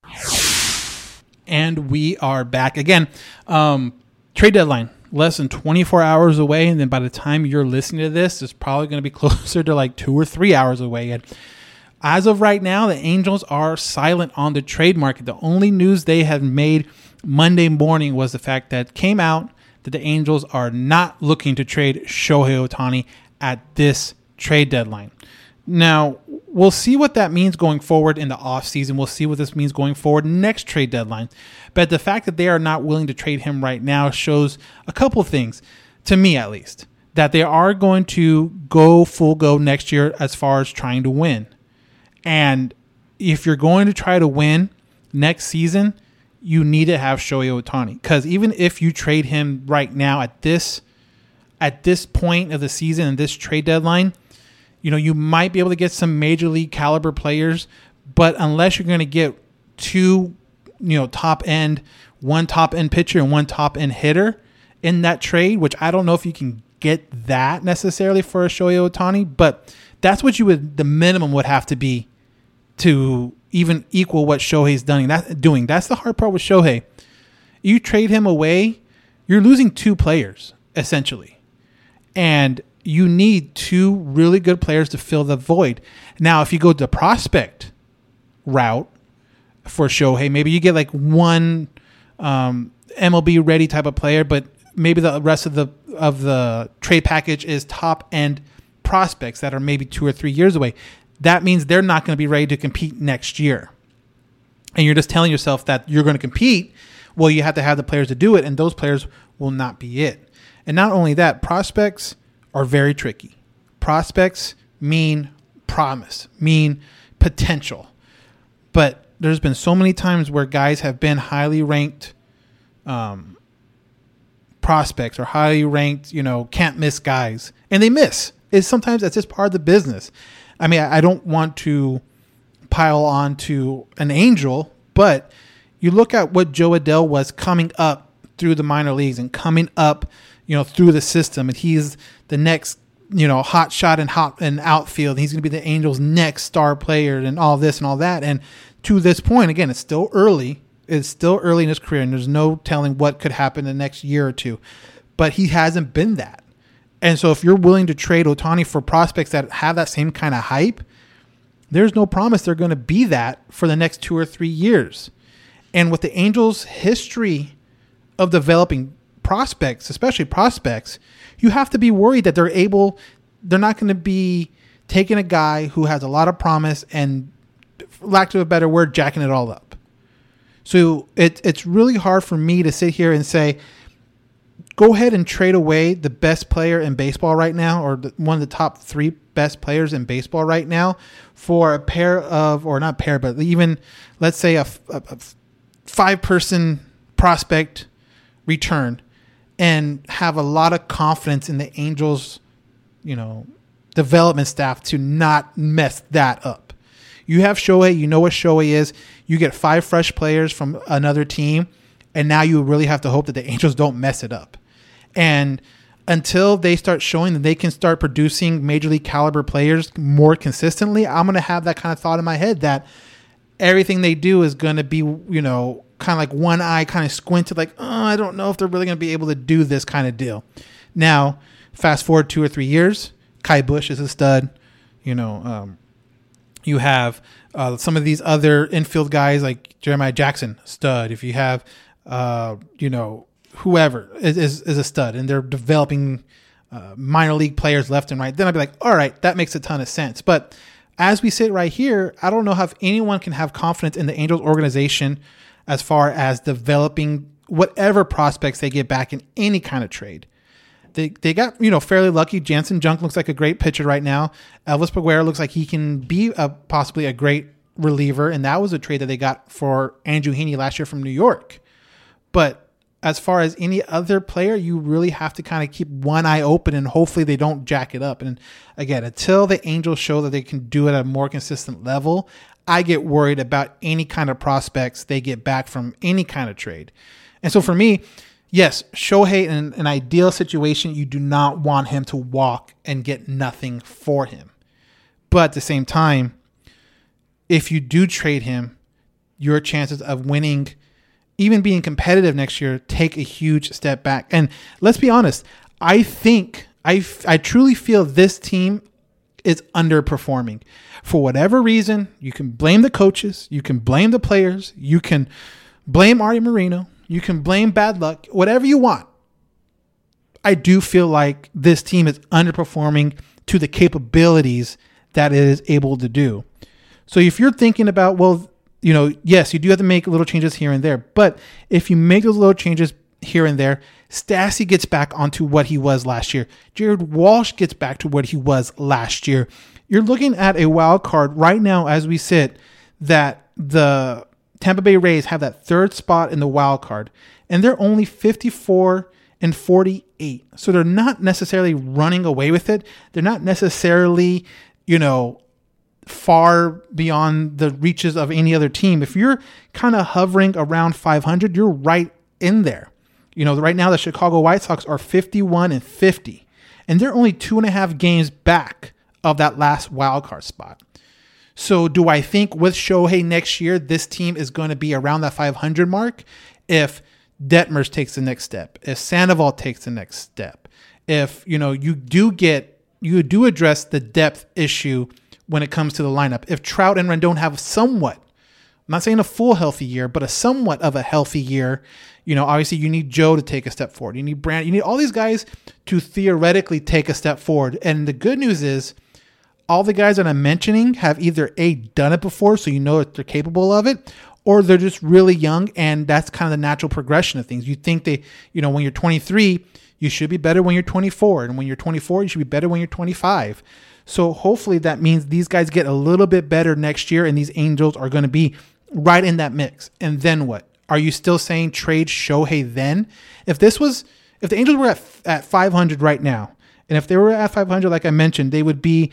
And we are back again. Trade deadline, less than 24 hours away, and then by the time you're listening to this, it's probably going to be closer to like 2 or 3 hours away. And as of right now, the Angels are silent on the trade market. The only news they have made Monday morning was the fact that came out that the Angels are not looking to trade Shohei Ohtani at this trade deadline. Now, we'll see what that means going forward in the offseason. We'll see what this means going forward next trade deadline. But the fact that they are not willing to trade him right now shows a couple of things, to me at least, that they are going to go full go next year as far as trying to win. And if you're going to try to win next season, you need to have Shohei Ohtani, because even if you trade him right now at this point of the season and this trade deadline, you might be able to get some major league caliber players, but unless you're going to get two, top end, one top end pitcher and one top end hitter in that trade, which I don't know if you can get that necessarily for a Shohei Ohtani, but that's what the minimum would have to be to even equal what Shohei's doing. That's the hard part with Shohei. You trade him away, you're losing 2 players, essentially. And you need 2 really good players to fill the void. Now, if you go the prospect route for Shohei, maybe you get like one MLB ready type of player, but maybe the rest of the trade package is top end prospects that are maybe 2 or 3 years away. That means they're not going to be ready to compete next year. And you're just telling yourself that you're going to compete. Well, you have to have the players to do it, and those players will not be it. And not only that, prospects are very tricky. Prospects mean promise, mean potential. But there's been so many times where guys have been highly ranked prospects or highly ranked, can't miss guys, and they miss. Sometimes that's just part of the business. I mean, I don't want to pile on to an Angel, but you look at what Joe Adell was coming up through the minor leagues and coming up, through the system, and he's the next, hot shot and outfield. He's going to be the Angels' next star player and all this and all that. And to this point, again, it's still early. It's still early in his career, and there's no telling what could happen in the next year or two. But he hasn't been that. And so if you're willing to trade Ohtani for prospects that have that same kind of hype, there's no promise they're going to be that for the next 2 or 3 years. And with the Angels' history of developing prospects, especially prospects, you have to be worried that they're not going to be taking a guy who has a lot of promise and, for lack of a better word, jacking it all up. So it's really hard for me to sit here and say, go ahead and trade away the best player in baseball right now, or one of the top 3 best players in baseball right now, for a pair of, or not pair, but even let's say a 5-person prospect return, and have a lot of confidence in the Angels, development staff to not mess that up. You have Shohei, you know what Shohei is. You get 5 fresh players from another team, and now you really have to hope that the Angels don't mess it up. And until they start showing that they can start producing major league caliber players more consistently, I'm going to have that kind of thought in my head that everything they do is going to be, kind of like one eye kind of squinted, like, I don't know if they're really going to be able to do this kind of deal. Now, fast forward 2 or 3 years, Kai Busch is a stud. You have some of these other infield guys like Jeremiah Jackson, stud. If you have, whoever is a stud, and they're developing minor league players left and right, then I'd be like, all right, that makes a ton of sense. But as we sit right here, I don't know how anyone can have confidence in the Angels organization as far as developing whatever prospects they get back in any kind of trade. They got, fairly lucky. Jansen Junk looks like a great pitcher right now. Elvis Peguero looks like he can be possibly a great reliever, and that was a trade that they got for Andrew Heaney last year from New York. But as far as any other player, you really have to kind of keep one eye open, and hopefully they don't jack it up. And again, until the Angels show that they can do it at a more consistent level, I get worried about any kind of prospects they get back from any kind of trade. And so for me, yes, Shohei, in an ideal situation, you do not want him to walk and get nothing for him. But at the same time, if you do trade him, your chances of winning, even being competitive next year, take a huge step back. And let's be honest, I truly feel this team is underperforming. For whatever reason, you can blame the coaches, you can blame the players, you can blame Artie Moreno, you can blame bad luck, whatever you want. I do feel like this team is underperforming to the capabilities that it is able to do. So if you're thinking about, well, yes, you do have to make little changes here and there, but if you make those little changes here and there, Stassi gets back onto what he was last year. Jared Walsh gets back to what he was last year. You're looking at a wild card right now as we sit, that the Tampa Bay Rays have that 3rd spot in the wild card, and they're only 54-48. So they're not necessarily running away with it. They're not necessarily, far beyond the reaches of any other team. If you're kind of hovering around 500, you're right in there. Right now the Chicago White Sox are 51-50, and they're only 2.5 games back of that last wild card spot. So do I think with Shohei next year, this team is going to be around that 500 mark? If Detmers takes the next step, if Sandoval takes the next step, if, you do address the depth issue when it comes to the lineup. If Trout and Rendon have somewhat, I'm not saying a full healthy year, but a somewhat of a healthy year, obviously you need Joe to take a step forward. You need Brand, you need all these guys to theoretically take a step forward. And the good news is, all the guys that I'm mentioning have either done it before, so you know that they're capable of it, or they're just really young, and that's kind of the natural progression of things. You think when you're 23, you should be better when you're 24, and when you're 24, you should be better when you're 25. So hopefully that means these guys get a little bit better next year, and these Angels are going to be right in that mix. And then what? Are you still saying trade Shohei then? If the Angels were at 500 right now, and if they were at 500, like I mentioned, they would be,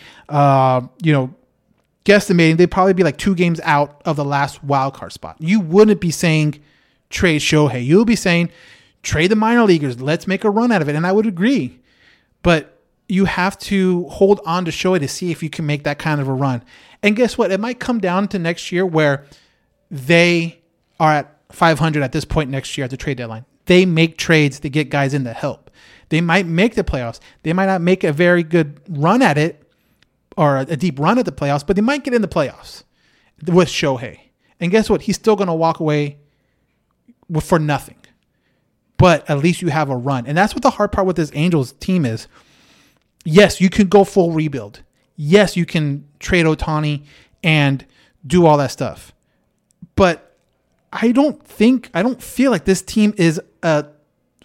guesstimating, they'd probably be like 2 games out of the last wild card spot. You wouldn't be saying trade Shohei. You'll be saying trade the minor leaguers. Let's make a run out of it. And I would agree. But you have to hold on to Shohei to see if you can make that kind of a run. And guess what? It might come down to next year where they are at 500 at this point next year at the trade deadline. They make trades to get guys in to help. They might make the playoffs. They might not make a very good run at it or a deep run at the playoffs, but they might get in the playoffs with Shohei. And guess what? He's still going to walk away for nothing. But at least you have a run. And that's what the hard part with this Angels team is. Yes, you can go full rebuild. Yes, you can trade Ohtani and do all that stuff. But I don't feel like this team is a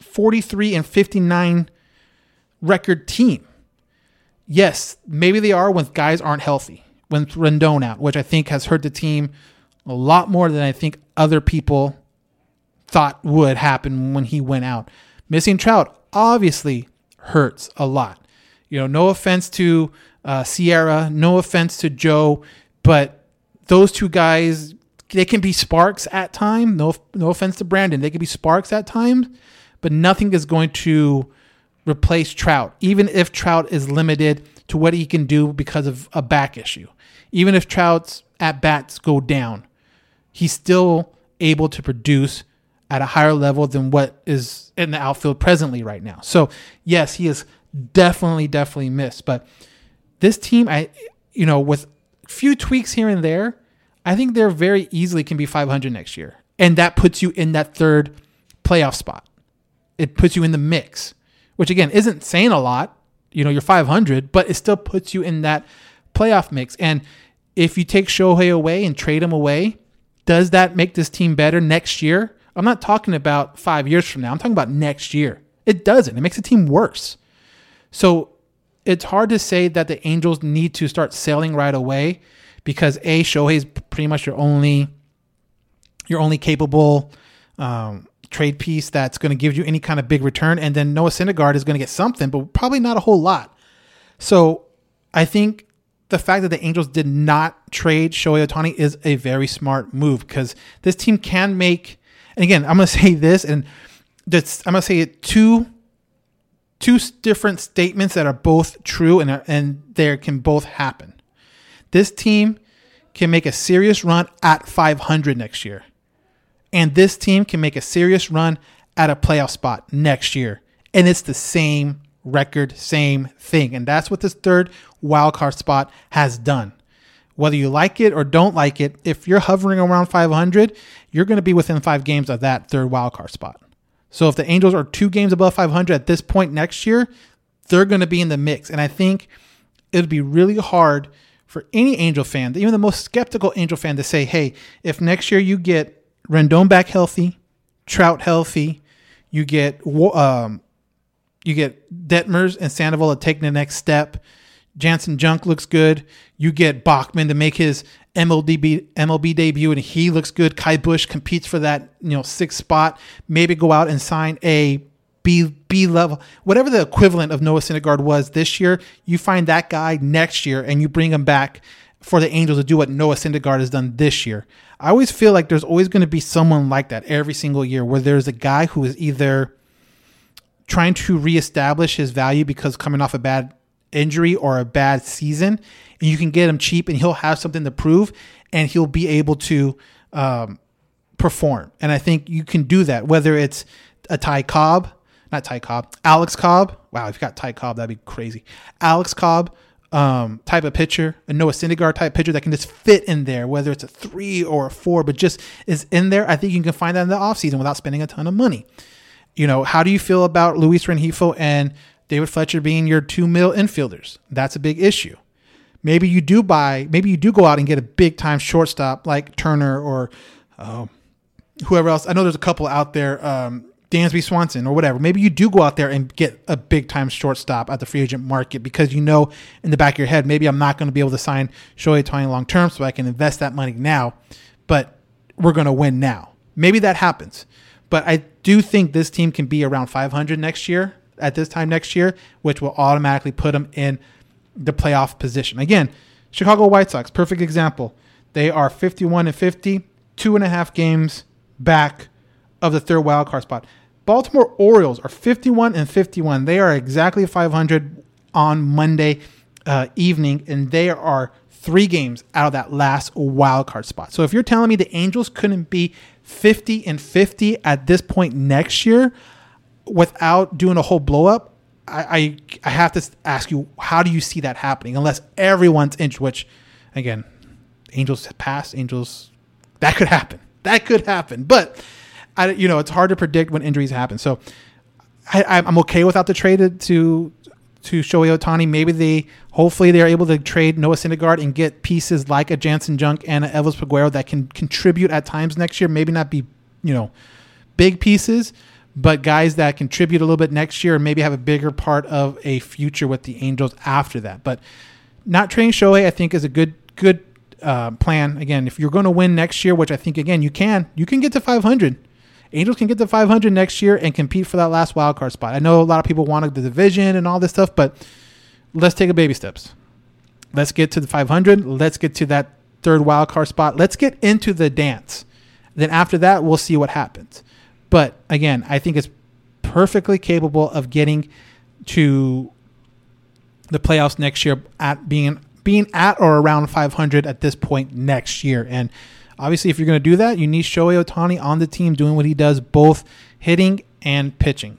43-59 record team. Yes, maybe they are when guys aren't healthy, when Rendon out, which I think has hurt the team a lot more than I think other people thought would happen when he went out. Missing Trout obviously hurts a lot. No offense to Sierra, no offense to Joe, but those two guys, they can be sparks at times. No offense to Brandon. They can be sparks at times, but nothing is going to replace Trout, even if Trout is limited to what he can do because of a back issue. Even if Trout's at-bats go down, he's still able to produce at a higher level than what is in the outfield presently right now. So, yes, he is definitely missed. But this team, with a few tweaks here and there, I think they're very easily can be 500 next year. And that puts you in that third playoff spot. It puts you in the mix, which, again, isn't saying a lot. You're 500, but it still puts you in that playoff mix. And if you take Shohei away and trade him away, does that make this team better next year? I'm not talking about 5 years from now. I'm talking about next year. It doesn't. It makes the team worse. So it's hard to say that the Angels need to start selling right away because Shohei is pretty much your only capable trade piece that's going to give you any kind of big return. And then Noah Syndergaard is going to get something, but probably not a whole lot. So I think the fact that the Angels did not trade Shohei Ohtani is a very smart move because this team can make, and again, I'm going to say this, and I'm going to say it two different statements that are both true and they can both happen. This team can make a serious run at 500 next year. And this team can make a serious run at a playoff spot next year. And it's the same record, same thing. And that's what this third wildcard spot has done. Whether you like it or don't like it, if you're hovering around 500, you're going to be within 5 games of that third wildcard spot. So if the Angels are 2 games above 500 at this point next year, they're going to be in the mix. And I think it would be really hard for any Angel fan, even the most skeptical Angel fan, to say, hey, if next year you get Rendon back healthy, Trout healthy, you get Detmers and Sandoval to take the next step, Jansen Junk looks good, you get Bachman to make his MLB debut and he looks good, Kai Busch competes for that 6th spot, maybe go out and sign a B level, whatever the equivalent of Noah Syndergaard was this year, you find that guy next year and you bring him back for the Angels to do what Noah Syndergaard has done this year. I always feel like there's always going to be someone like that every single year where there's a guy who is either trying to reestablish his value because coming off a bad injury or a bad season, and you can get him cheap and he'll have something to prove and he'll be able to perform. And I think you can do that, whether it's a Alex Cobb. Wow, if you got Ty Cobb, that'd be crazy. Alex Cobb type of pitcher, a Noah Syndergaard type pitcher that can just fit in there, whether it's a 3 or a 4, but just is in there. I think you can find that in the offseason without spending a ton of money. How do you feel about Luis Rengifo and David Fletcher being your 2 mil infielders? That's a big issue. Maybe you do go out and get a big time shortstop like Turner or whoever else. I know there's a couple out there, Dansby Swanson or whatever. Maybe you do go out there and get a big time shortstop at the free agent market because in the back of your head, maybe I'm not going to be able to sign Shohei Ohtani long term, so I can invest that money now, but we're going to win now. Maybe that happens. But I do think this team can be around 500 next year, at this time next year, which will automatically put them in the playoff position. Again, Chicago White Sox, perfect example. They are 51-50, 2.5 games back of the third wild card spot. Baltimore Orioles are 51-51. They are exactly 500 on Monday evening, and they are 3 games out of that last wild card spot. So if you're telling me the Angels couldn't be 50-50 at this point next year without doing a whole blow up, I have to ask you, how do you see that happening? Unless everyone's injured, which again, Angels past, Angels, that could happen. That could happen. But it's hard to predict when injuries happen. So I'm okay without the trade to Shohei Ohtani. Hopefully they're able to trade Noah Syndergaard and get pieces like a Jansen Junk and a Elvis Peguero that can contribute at times next year. Maybe not be, big pieces, but guys that contribute a little bit next year and maybe have a bigger part of a future with the Angels after that. But not trading Shohei, I think, is a good plan. Again, if you're going to win next year, which I think, again, you can get to 500. Angels can get to 500 next year and compete for that last wild card spot. I know a lot of people wanted the division and all this stuff, but let's take a baby steps. Let's get to the 500. Let's get to that third wild card spot. Let's get into the dance. Then after that, we'll see what happens. But again, I think it's perfectly capable of getting to the playoffs next year at being at or around 500 at this point next year. And obviously, if you're going to do that, you need Shohei Ohtani on the team doing what he does, both hitting and pitching.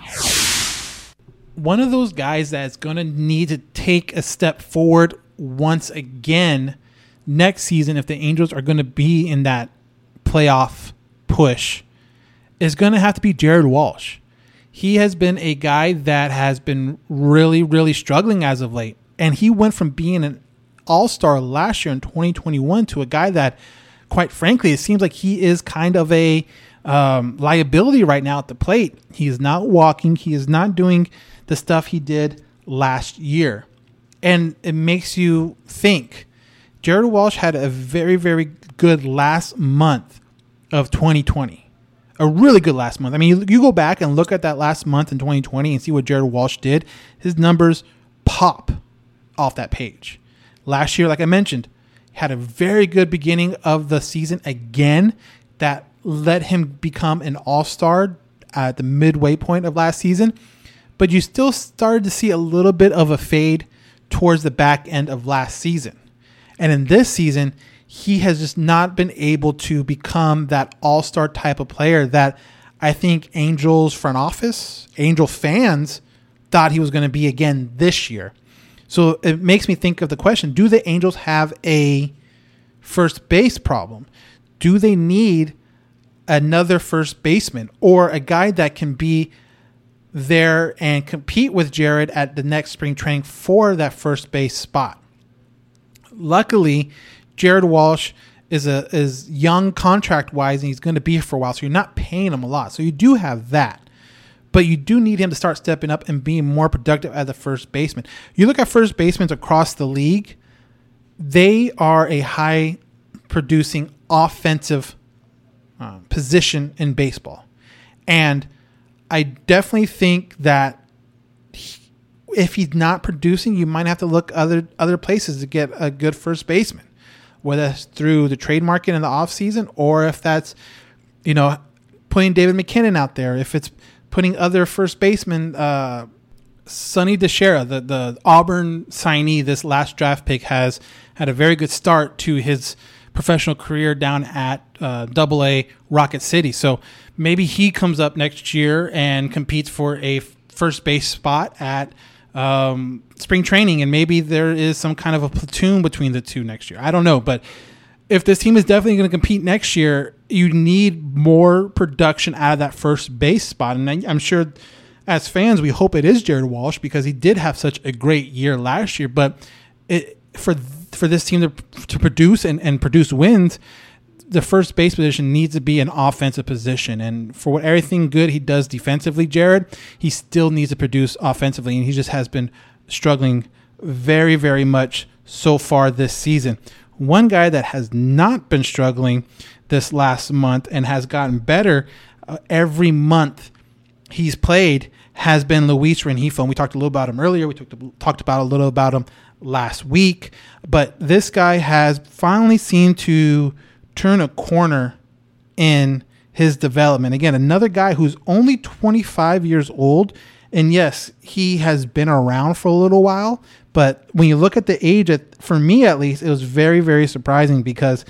One of those guys that's going to need to take a step forward once again next season, if the Angels are going to be in that playoff push, is going to have to be Jared Walsh. He has been a guy that has been really, really struggling as of late. And he went from being an all-star last year in 2021 to a guy that, quite frankly, it seems like he is kind of a liability right now at the plate. He is not walking. He is not doing the stuff he did last year. And it makes you think. Jared Walsh had a very, very good last month of 2020. A really good last month. I mean, you go back and look at that last month in 2020 and see what Jared Walsh did. His numbers pop off that page. Last year, like I mentioned, had a very good beginning of the season again that let him become an all-star at the midway point of last season. But you still started to see a little bit of a fade towards the back end of last season. And in this season, he has just not been able to become that all-star type of player that I think Angels front office, Angel fans thought he was going to be again this year. So it makes me think of the question, do the Angels have a first base problem? Do they need another first baseman or a guy that can be there and compete with Jared at the next spring training for that first base spot? Luckily, Jared Walsh is young contract-wise, and he's going to be here for a while, so you're not paying him a lot. So you do have that. But you do need him to start stepping up and being more productive as a first baseman. You look at first basemen across the league, they are a high-producing offensive position in baseball. And I definitely think that if he's not producing, you might have to look other places to get a good first baseman, whether that's through the trade market in the offseason or if that's, putting David McKinnon out there, if it's putting other first basemen. Sonny DeShera, the Auburn signee, this last draft pick, has had a very good start to his professional career down at AA Rocket City. So maybe he comes up next year and competes for a first base spot at spring training, and maybe there is some kind of a platoon between the two next year. I don't know, but if this team is definitely going to compete next year, you need more production out of that first base spot. And I'm sure as fans, we hope it is Jared Walsh because he did have such a great year last year. But for this team to produce and produce wins, the first base position needs to be an offensive position. And for everything good he does defensively, Jared, he still needs to produce offensively. And he just has been struggling very, very much so far this season. One guy that has not been struggling this last month and has gotten better every month he's played has been Luis Rengifo. And we talked a little about him earlier. We talked about a little about him last week. But this guy has finally seemed to turn a corner in his development. Again, another guy who's only 25 years old. And yes, he has been around for a little while. But when you look at the age, for me at least, it was very, very surprising because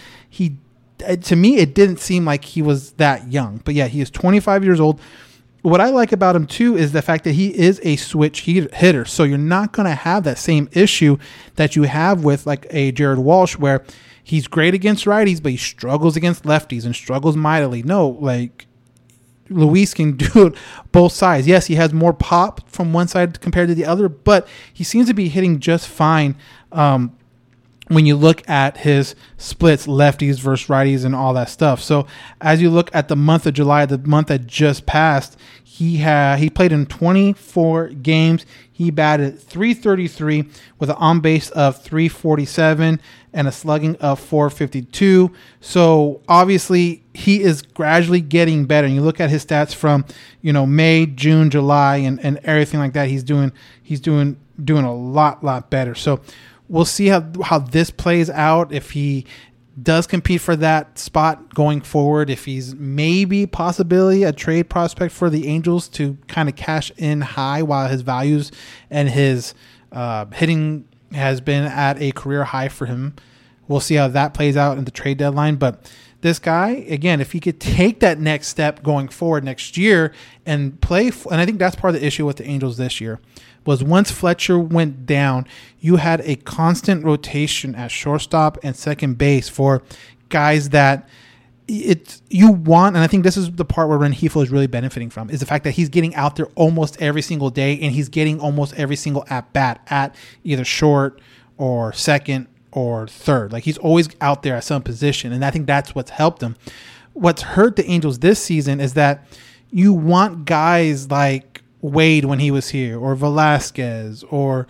to me, it didn't seem like he was that young. But yeah, he is 25 years old. What I like about him too is the fact that he is a switch hitter. So you're not going to have that same issue that you have with like a Jared Walsh where he's great against righties, but he struggles against lefties and struggles mightily. No, like Luis can do it both sides. Yes, he has more pop from one side compared to the other, but he seems to be hitting just fine when you look at his splits, lefties versus righties and all that stuff. So as you look at the month of July, the month that just passed, he played in 24 games. He batted .333 with an on base of .347 and a slugging of .452. So obviously he is gradually getting better. And you look at his stats from, May, June, July, and everything like that. He's doing a lot better. So we'll see how this plays out, if he does compete for that spot going forward, if he's maybe possibly a trade prospect for the Angels to kind of cash in high while his values and his hitting has been at a career high for him. We'll see how that plays out in the trade deadline. But this guy, again, if he could take that next step going forward next year and play, and I think that's part of the issue with the Angels this year, was once Fletcher went down, you had a constant rotation at shortstop and second base for guys that you want. And I think this is the part where Rengifo is really benefiting from, is the fact that he's getting out there almost every single day, and he's getting almost every single at bat at either short or second or third. Like, he's always out there at some position, and I think that's what's helped him. What's hurt the Angels this season is that you want guys like Wade when he was here, or Velasquez, or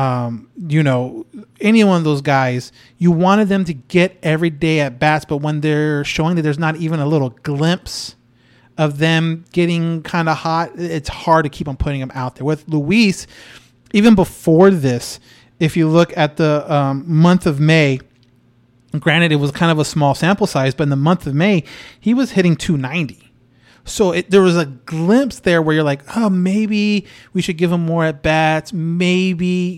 any one of those guys. You wanted them to get every day at bats, but when they're showing that there's not even a little glimpse of them getting kind of hot, it's hard to keep on putting them out there. With Luis, even before this, if you look at the month of May, granted it was kind of a small sample size, but in the month of May, he was hitting .290. So there was a glimpse there where you're like, oh, maybe we should give him more at bats. Maybe,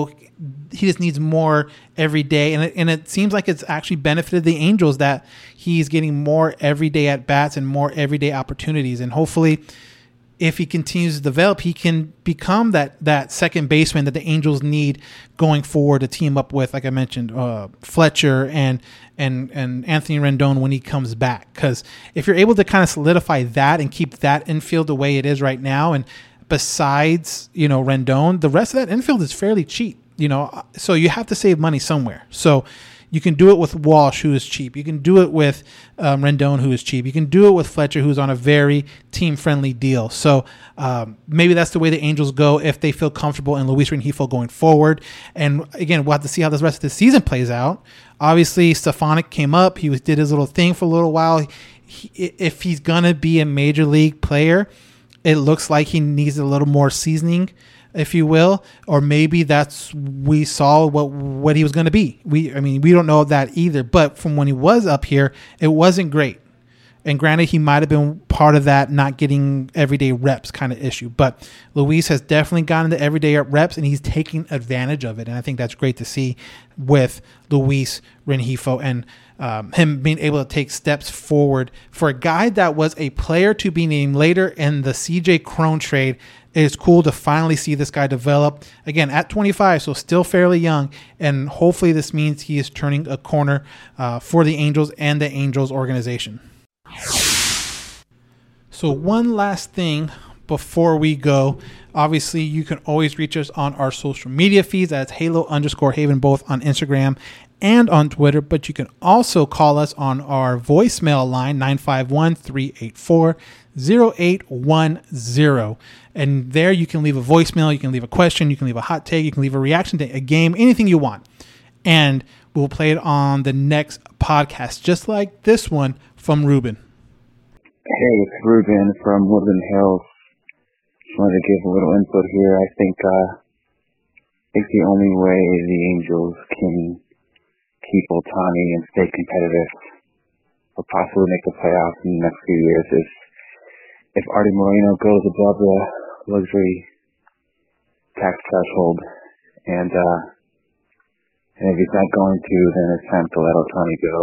he just needs more every day. And it seems like it's actually benefited the Angels that he's getting more everyday at bats and more everyday opportunities. And hopefully, if he continues to develop, he can become that second baseman that the Angels need going forward to team up with, like I mentioned, Fletcher and Anthony Rendon when he comes back. Because if you're able to kind of solidify that and keep that infield the way it is right now, and besides, Rendon, the rest of that infield is fairly cheap, so you have to save money somewhere. So you can do it with Walsh, who is cheap. You can do it with Rendon, who is cheap. You can do it with Fletcher, who's on a very team-friendly deal. So maybe that's the way the Angels go if they feel comfortable in Luis Rengifo going forward. And again, we'll have to see how the rest of the season plays out. Obviously, Stefanik came up. He did his little thing for a little while. If he's going to be a major league player, it looks like he needs a little more seasoning, if you will, or maybe we saw what he was going to be. We don't know that either, but from when he was up here, it wasn't great. And granted, he might have been part of that not getting everyday reps kind of issue, but Luis has definitely gotten the everyday reps, and he's taking advantage of it. And I think that's great to see with Luis Rengifo and him being able to take steps forward for a guy that was a player to be named later in the CJ Cron trade. It's cool to finally see this guy develop again at 25, so still fairly young, and hopefully this means he is turning a corner for the Angels and the Angels organization. So one last thing before we go. Obviously, you can always reach us on our social media feeds. That's Halo_Haven, both on Instagram and on Twitter. But you can also call us on our voicemail line, 951-384-0810. And there you can leave a voicemail, you can leave a question, you can leave a hot take, you can leave a reaction to a game, anything you want. And we'll play it on the next podcast, just like this one from Ruben. Hey, it's Ruben from Woodland Hills. Just wanted to give a little input here. I think the only way the Angels can keep Ohtani and stay competitive or possibly make the playoffs in the next few years is if Artie Moreno goes above the luxury tax threshold, and if he's not going to, then it's time to let Ohtani go.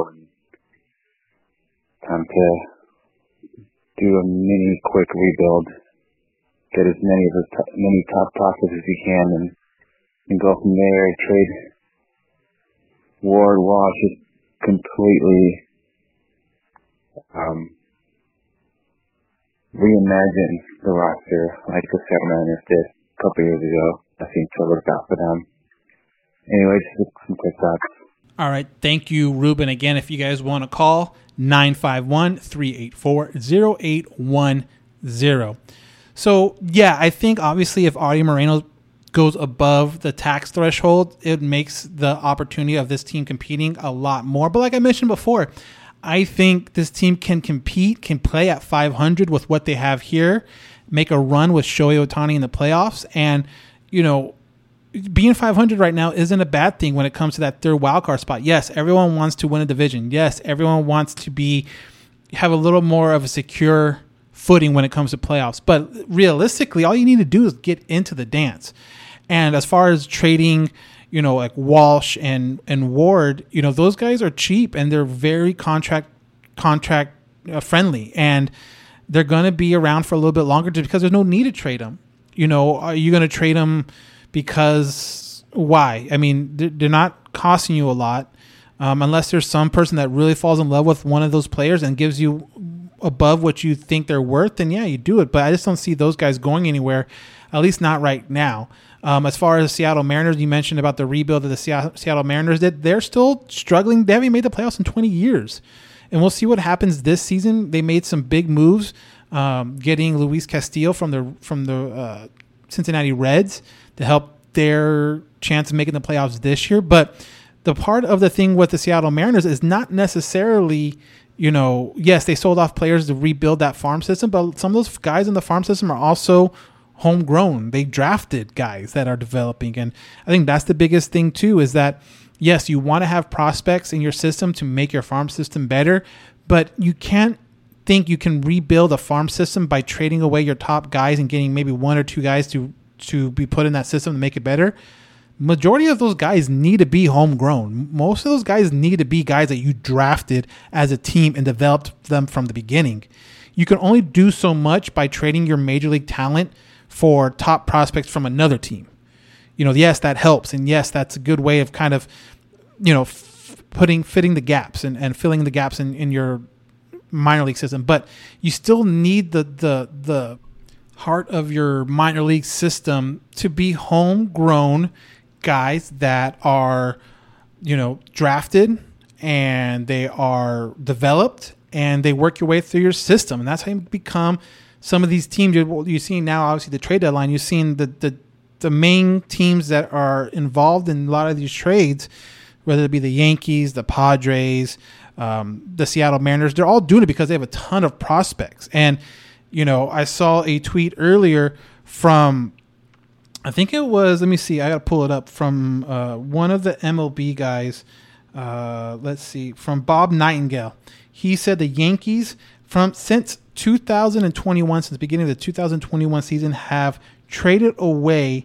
Time to do a mini quick rebuild, get as many top prospects as you can, and go from there. Trade Ward, Walsh, just completely reimagine the roster like the 79ers did a couple years ago. I think it worked out for them. Anyway, just some quick thoughts. All right. Thank you, Ruben. Again, if you guys want to call, 951-384-0810. So, yeah, I think obviously if Adi Moreno goes above the tax threshold, it makes the opportunity of this team competing a lot more. But like I mentioned before, I think this team can compete, can play at 500 with what they have here, make a run with Shohei Ohtani in the playoffs. And, you know, being 500 right now isn't a bad thing when it comes to that third wildcard spot. Yes, everyone wants to win a division. Yes, everyone wants to have a little more of a secure footing when it comes to playoffs. But realistically, all you need to do is get into the dance. And as far as trading, you know, like Walsh and Ward, you know, those guys are cheap and they're very contract friendly, and they're going to be around for a little bit longer just because there's no need to trade them. You know, are you going to trade them because why? I mean, they're not costing you a lot unless there's some person that really falls in love with one of those players and gives you above what you think they're worth, then yeah, you do it. But I just don't see those guys going anywhere, at least not right now. As far as Seattle Mariners, you mentioned about the rebuild that the Seattle Mariners did. They're still struggling. They haven't made the playoffs in 20 years. And we'll see what happens this season. They made some big moves, getting Luis Castillo from the Cincinnati Reds to help their chance of making the playoffs this year. But the part of the thing with the Seattle Mariners is not necessarily, you know, yes, they sold off players to rebuild that farm system, but some of those guys in the farm system are also homegrown. They drafted guys that are developing. And I think that's the biggest thing too, is that yes, you want to have prospects in your system to make your farm system better, but you can't think you can rebuild a farm system by trading away your top guys and getting maybe one or two guys to be put in that system to make it better. Majority of those guys need to be homegrown. Most of those guys need to be guys that you drafted as a team and developed them from the beginning. You can only do so much by trading your major league talent for top prospects from another team. You know, yes, that helps. And yes, that's a good way of kind of, you know, fitting the gaps and filling the gaps in your minor league system. But you still need the heart of your minor league system to be homegrown guys that are, you know, drafted and they are developed and they work your way through your system. And that's how you become some of these teams. You've seen now, obviously, the trade deadline. You've seen the main teams that are involved in a lot of these trades, whether it be the Yankees, the Padres, the Seattle Mariners. They're all doing it because they have a ton of prospects. And, you know, I saw a tweet earlier from, I think it was, let me see, I got to pull it up, from one of the MLB guys. Let's see, from Bob Nightingale. He said the Yankees, since 2021, since the beginning of the 2021 season, have traded away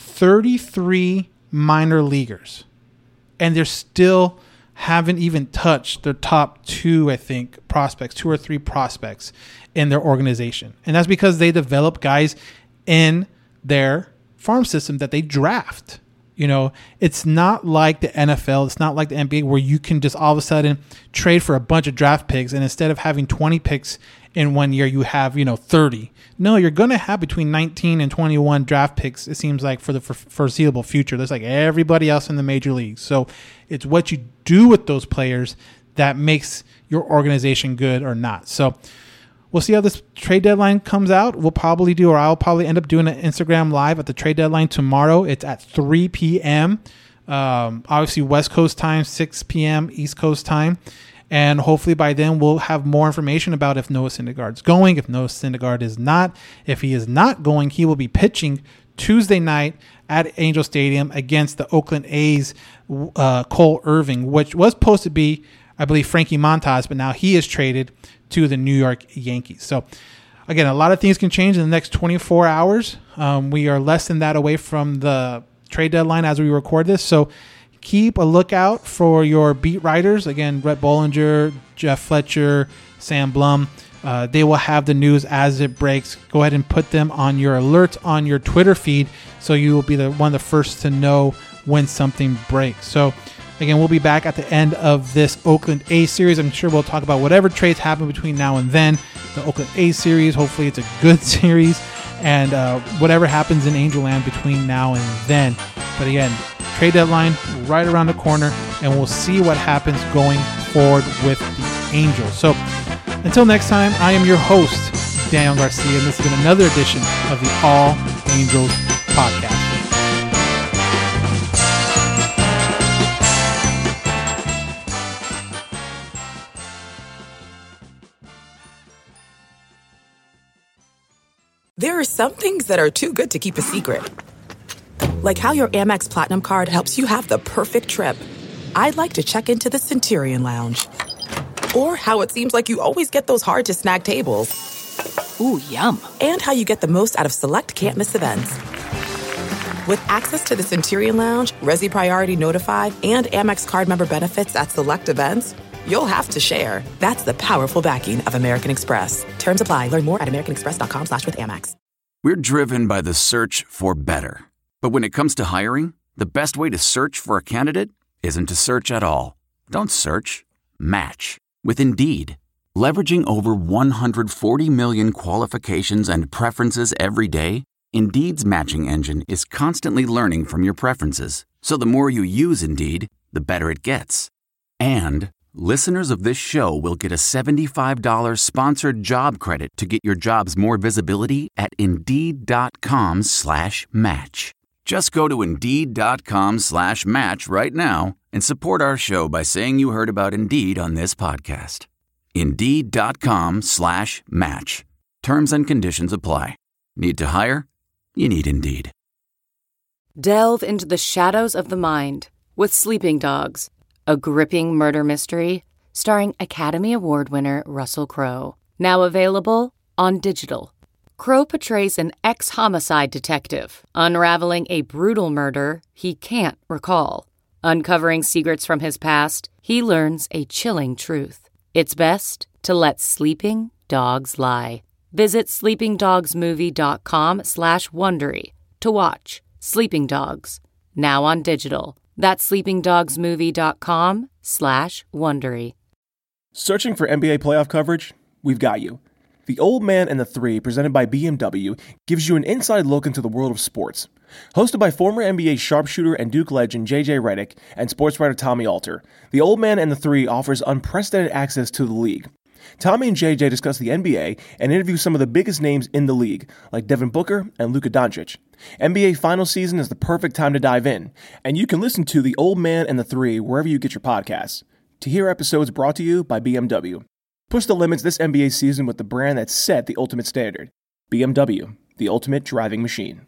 33 minor leaguers, and they're still haven't even touched their top two, I think, prospects, 2 or 3 prospects in their organization. And that's because they develop guys in their farm system that they draft. You know, it's not like the NFL. It's not like the NBA where you can just all of a sudden trade for a bunch of draft picks, and instead of having 20 picks in 1 year, you have, 30. No, you're going to have between 19 and 21 draft picks, it seems like, for the foreseeable future. That's like everybody else in the major leagues. So it's what you do with those players that makes your organization good or not. So we'll see how this trade deadline comes out. I'll probably end up doing an Instagram live at the trade deadline tomorrow. It's at 3 p.m. Obviously West Coast time, 6 p.m. East Coast time. And hopefully by then we'll have more information about if Noah Syndergaard's going, if Noah Syndergaard is not. If he is not going, he will be pitching Tuesday night at Angel Stadium against the Oakland A's Cole Irvin, which was supposed to be, I believe, Frankie Montas, but now he is traded to the New York Yankees. So again, a lot of things can change in the next 24 hours. We are less than that away from the trade deadline as we record this. So keep a lookout for your beat writers. Again, Brett Bollinger, Jeff Fletcher, Sam Blum. They will have the news as it breaks. Go ahead and put them on your alerts on your Twitter feed so you will be one of the first to know when something breaks. So again, we'll be back at the end of this Oakland A's series. I'm sure we'll talk about whatever trades happen between now and then. The Oakland A's series, hopefully it's a good series. And whatever happens in Angel Land between now and then. But again, trade deadline right around the corner. and we'll see what happens going forward with the Angels. So until next time, I am your host, Daniel Garcia, and this has been another edition of the All Angels podcast. There are some things that are too good to keep a secret. Like how your Amex Platinum card helps you have the perfect trip. I'd like to check into the Centurion Lounge. Or how it seems like you always get those hard-to-snag tables. Ooh, yum. And how you get the most out of select can't-miss events. With access to the Centurion Lounge, Resi Priority Notified, and Amex card member benefits at select events, you'll have to share. That's the powerful backing of American Express. Terms apply. Learn more at americanexpress.com/withAmex. We're driven by the search for better. But when it comes to hiring, the best way to search for a candidate isn't to search at all. Don't search. Match. With Indeed. Leveraging over 140 million qualifications and preferences every day, Indeed's matching engine is constantly learning from your preferences. So the more you use Indeed, the better it gets. And listeners of this show will get a $75 sponsored job credit to get your jobs more visibility at Indeed.com/match. Just go to Indeed.com/match right now and support our show by saying you heard about Indeed on this podcast. Indeed.com/match. Terms and conditions apply. Need to hire? You need Indeed. Delve into the shadows of the mind with Sleeping Dogs, a gripping murder mystery starring Academy Award winner Russell Crowe. Now available on digital. Crowe portrays an ex-homicide detective unraveling a brutal murder he can't recall. Uncovering secrets from his past, he learns a chilling truth. It's best to let sleeping dogs lie. Visit sleepingdogsmovie.com/Wondery to watch Sleeping Dogs, now on digital. That's sleepingdogsmovie.com/Wondery. Searching for NBA playoff coverage? We've got you. The Old Man and the Three, presented by BMW, gives you an inside look into the world of sports. Hosted by former NBA sharpshooter and Duke legend J.J. Redick and sports writer Tommy Alter, The Old Man and the Three offers unprecedented access to the league. Tommy and JJ discuss the NBA and interview some of the biggest names in the league, like Devin Booker and Luka Doncic. NBA final season is the perfect time to dive in, and you can listen to The Old Man and the Three wherever you get your podcasts. To hear episodes brought to you by BMW. Push the limits this NBA season with the brand that set the ultimate standard. BMW, the ultimate driving machine.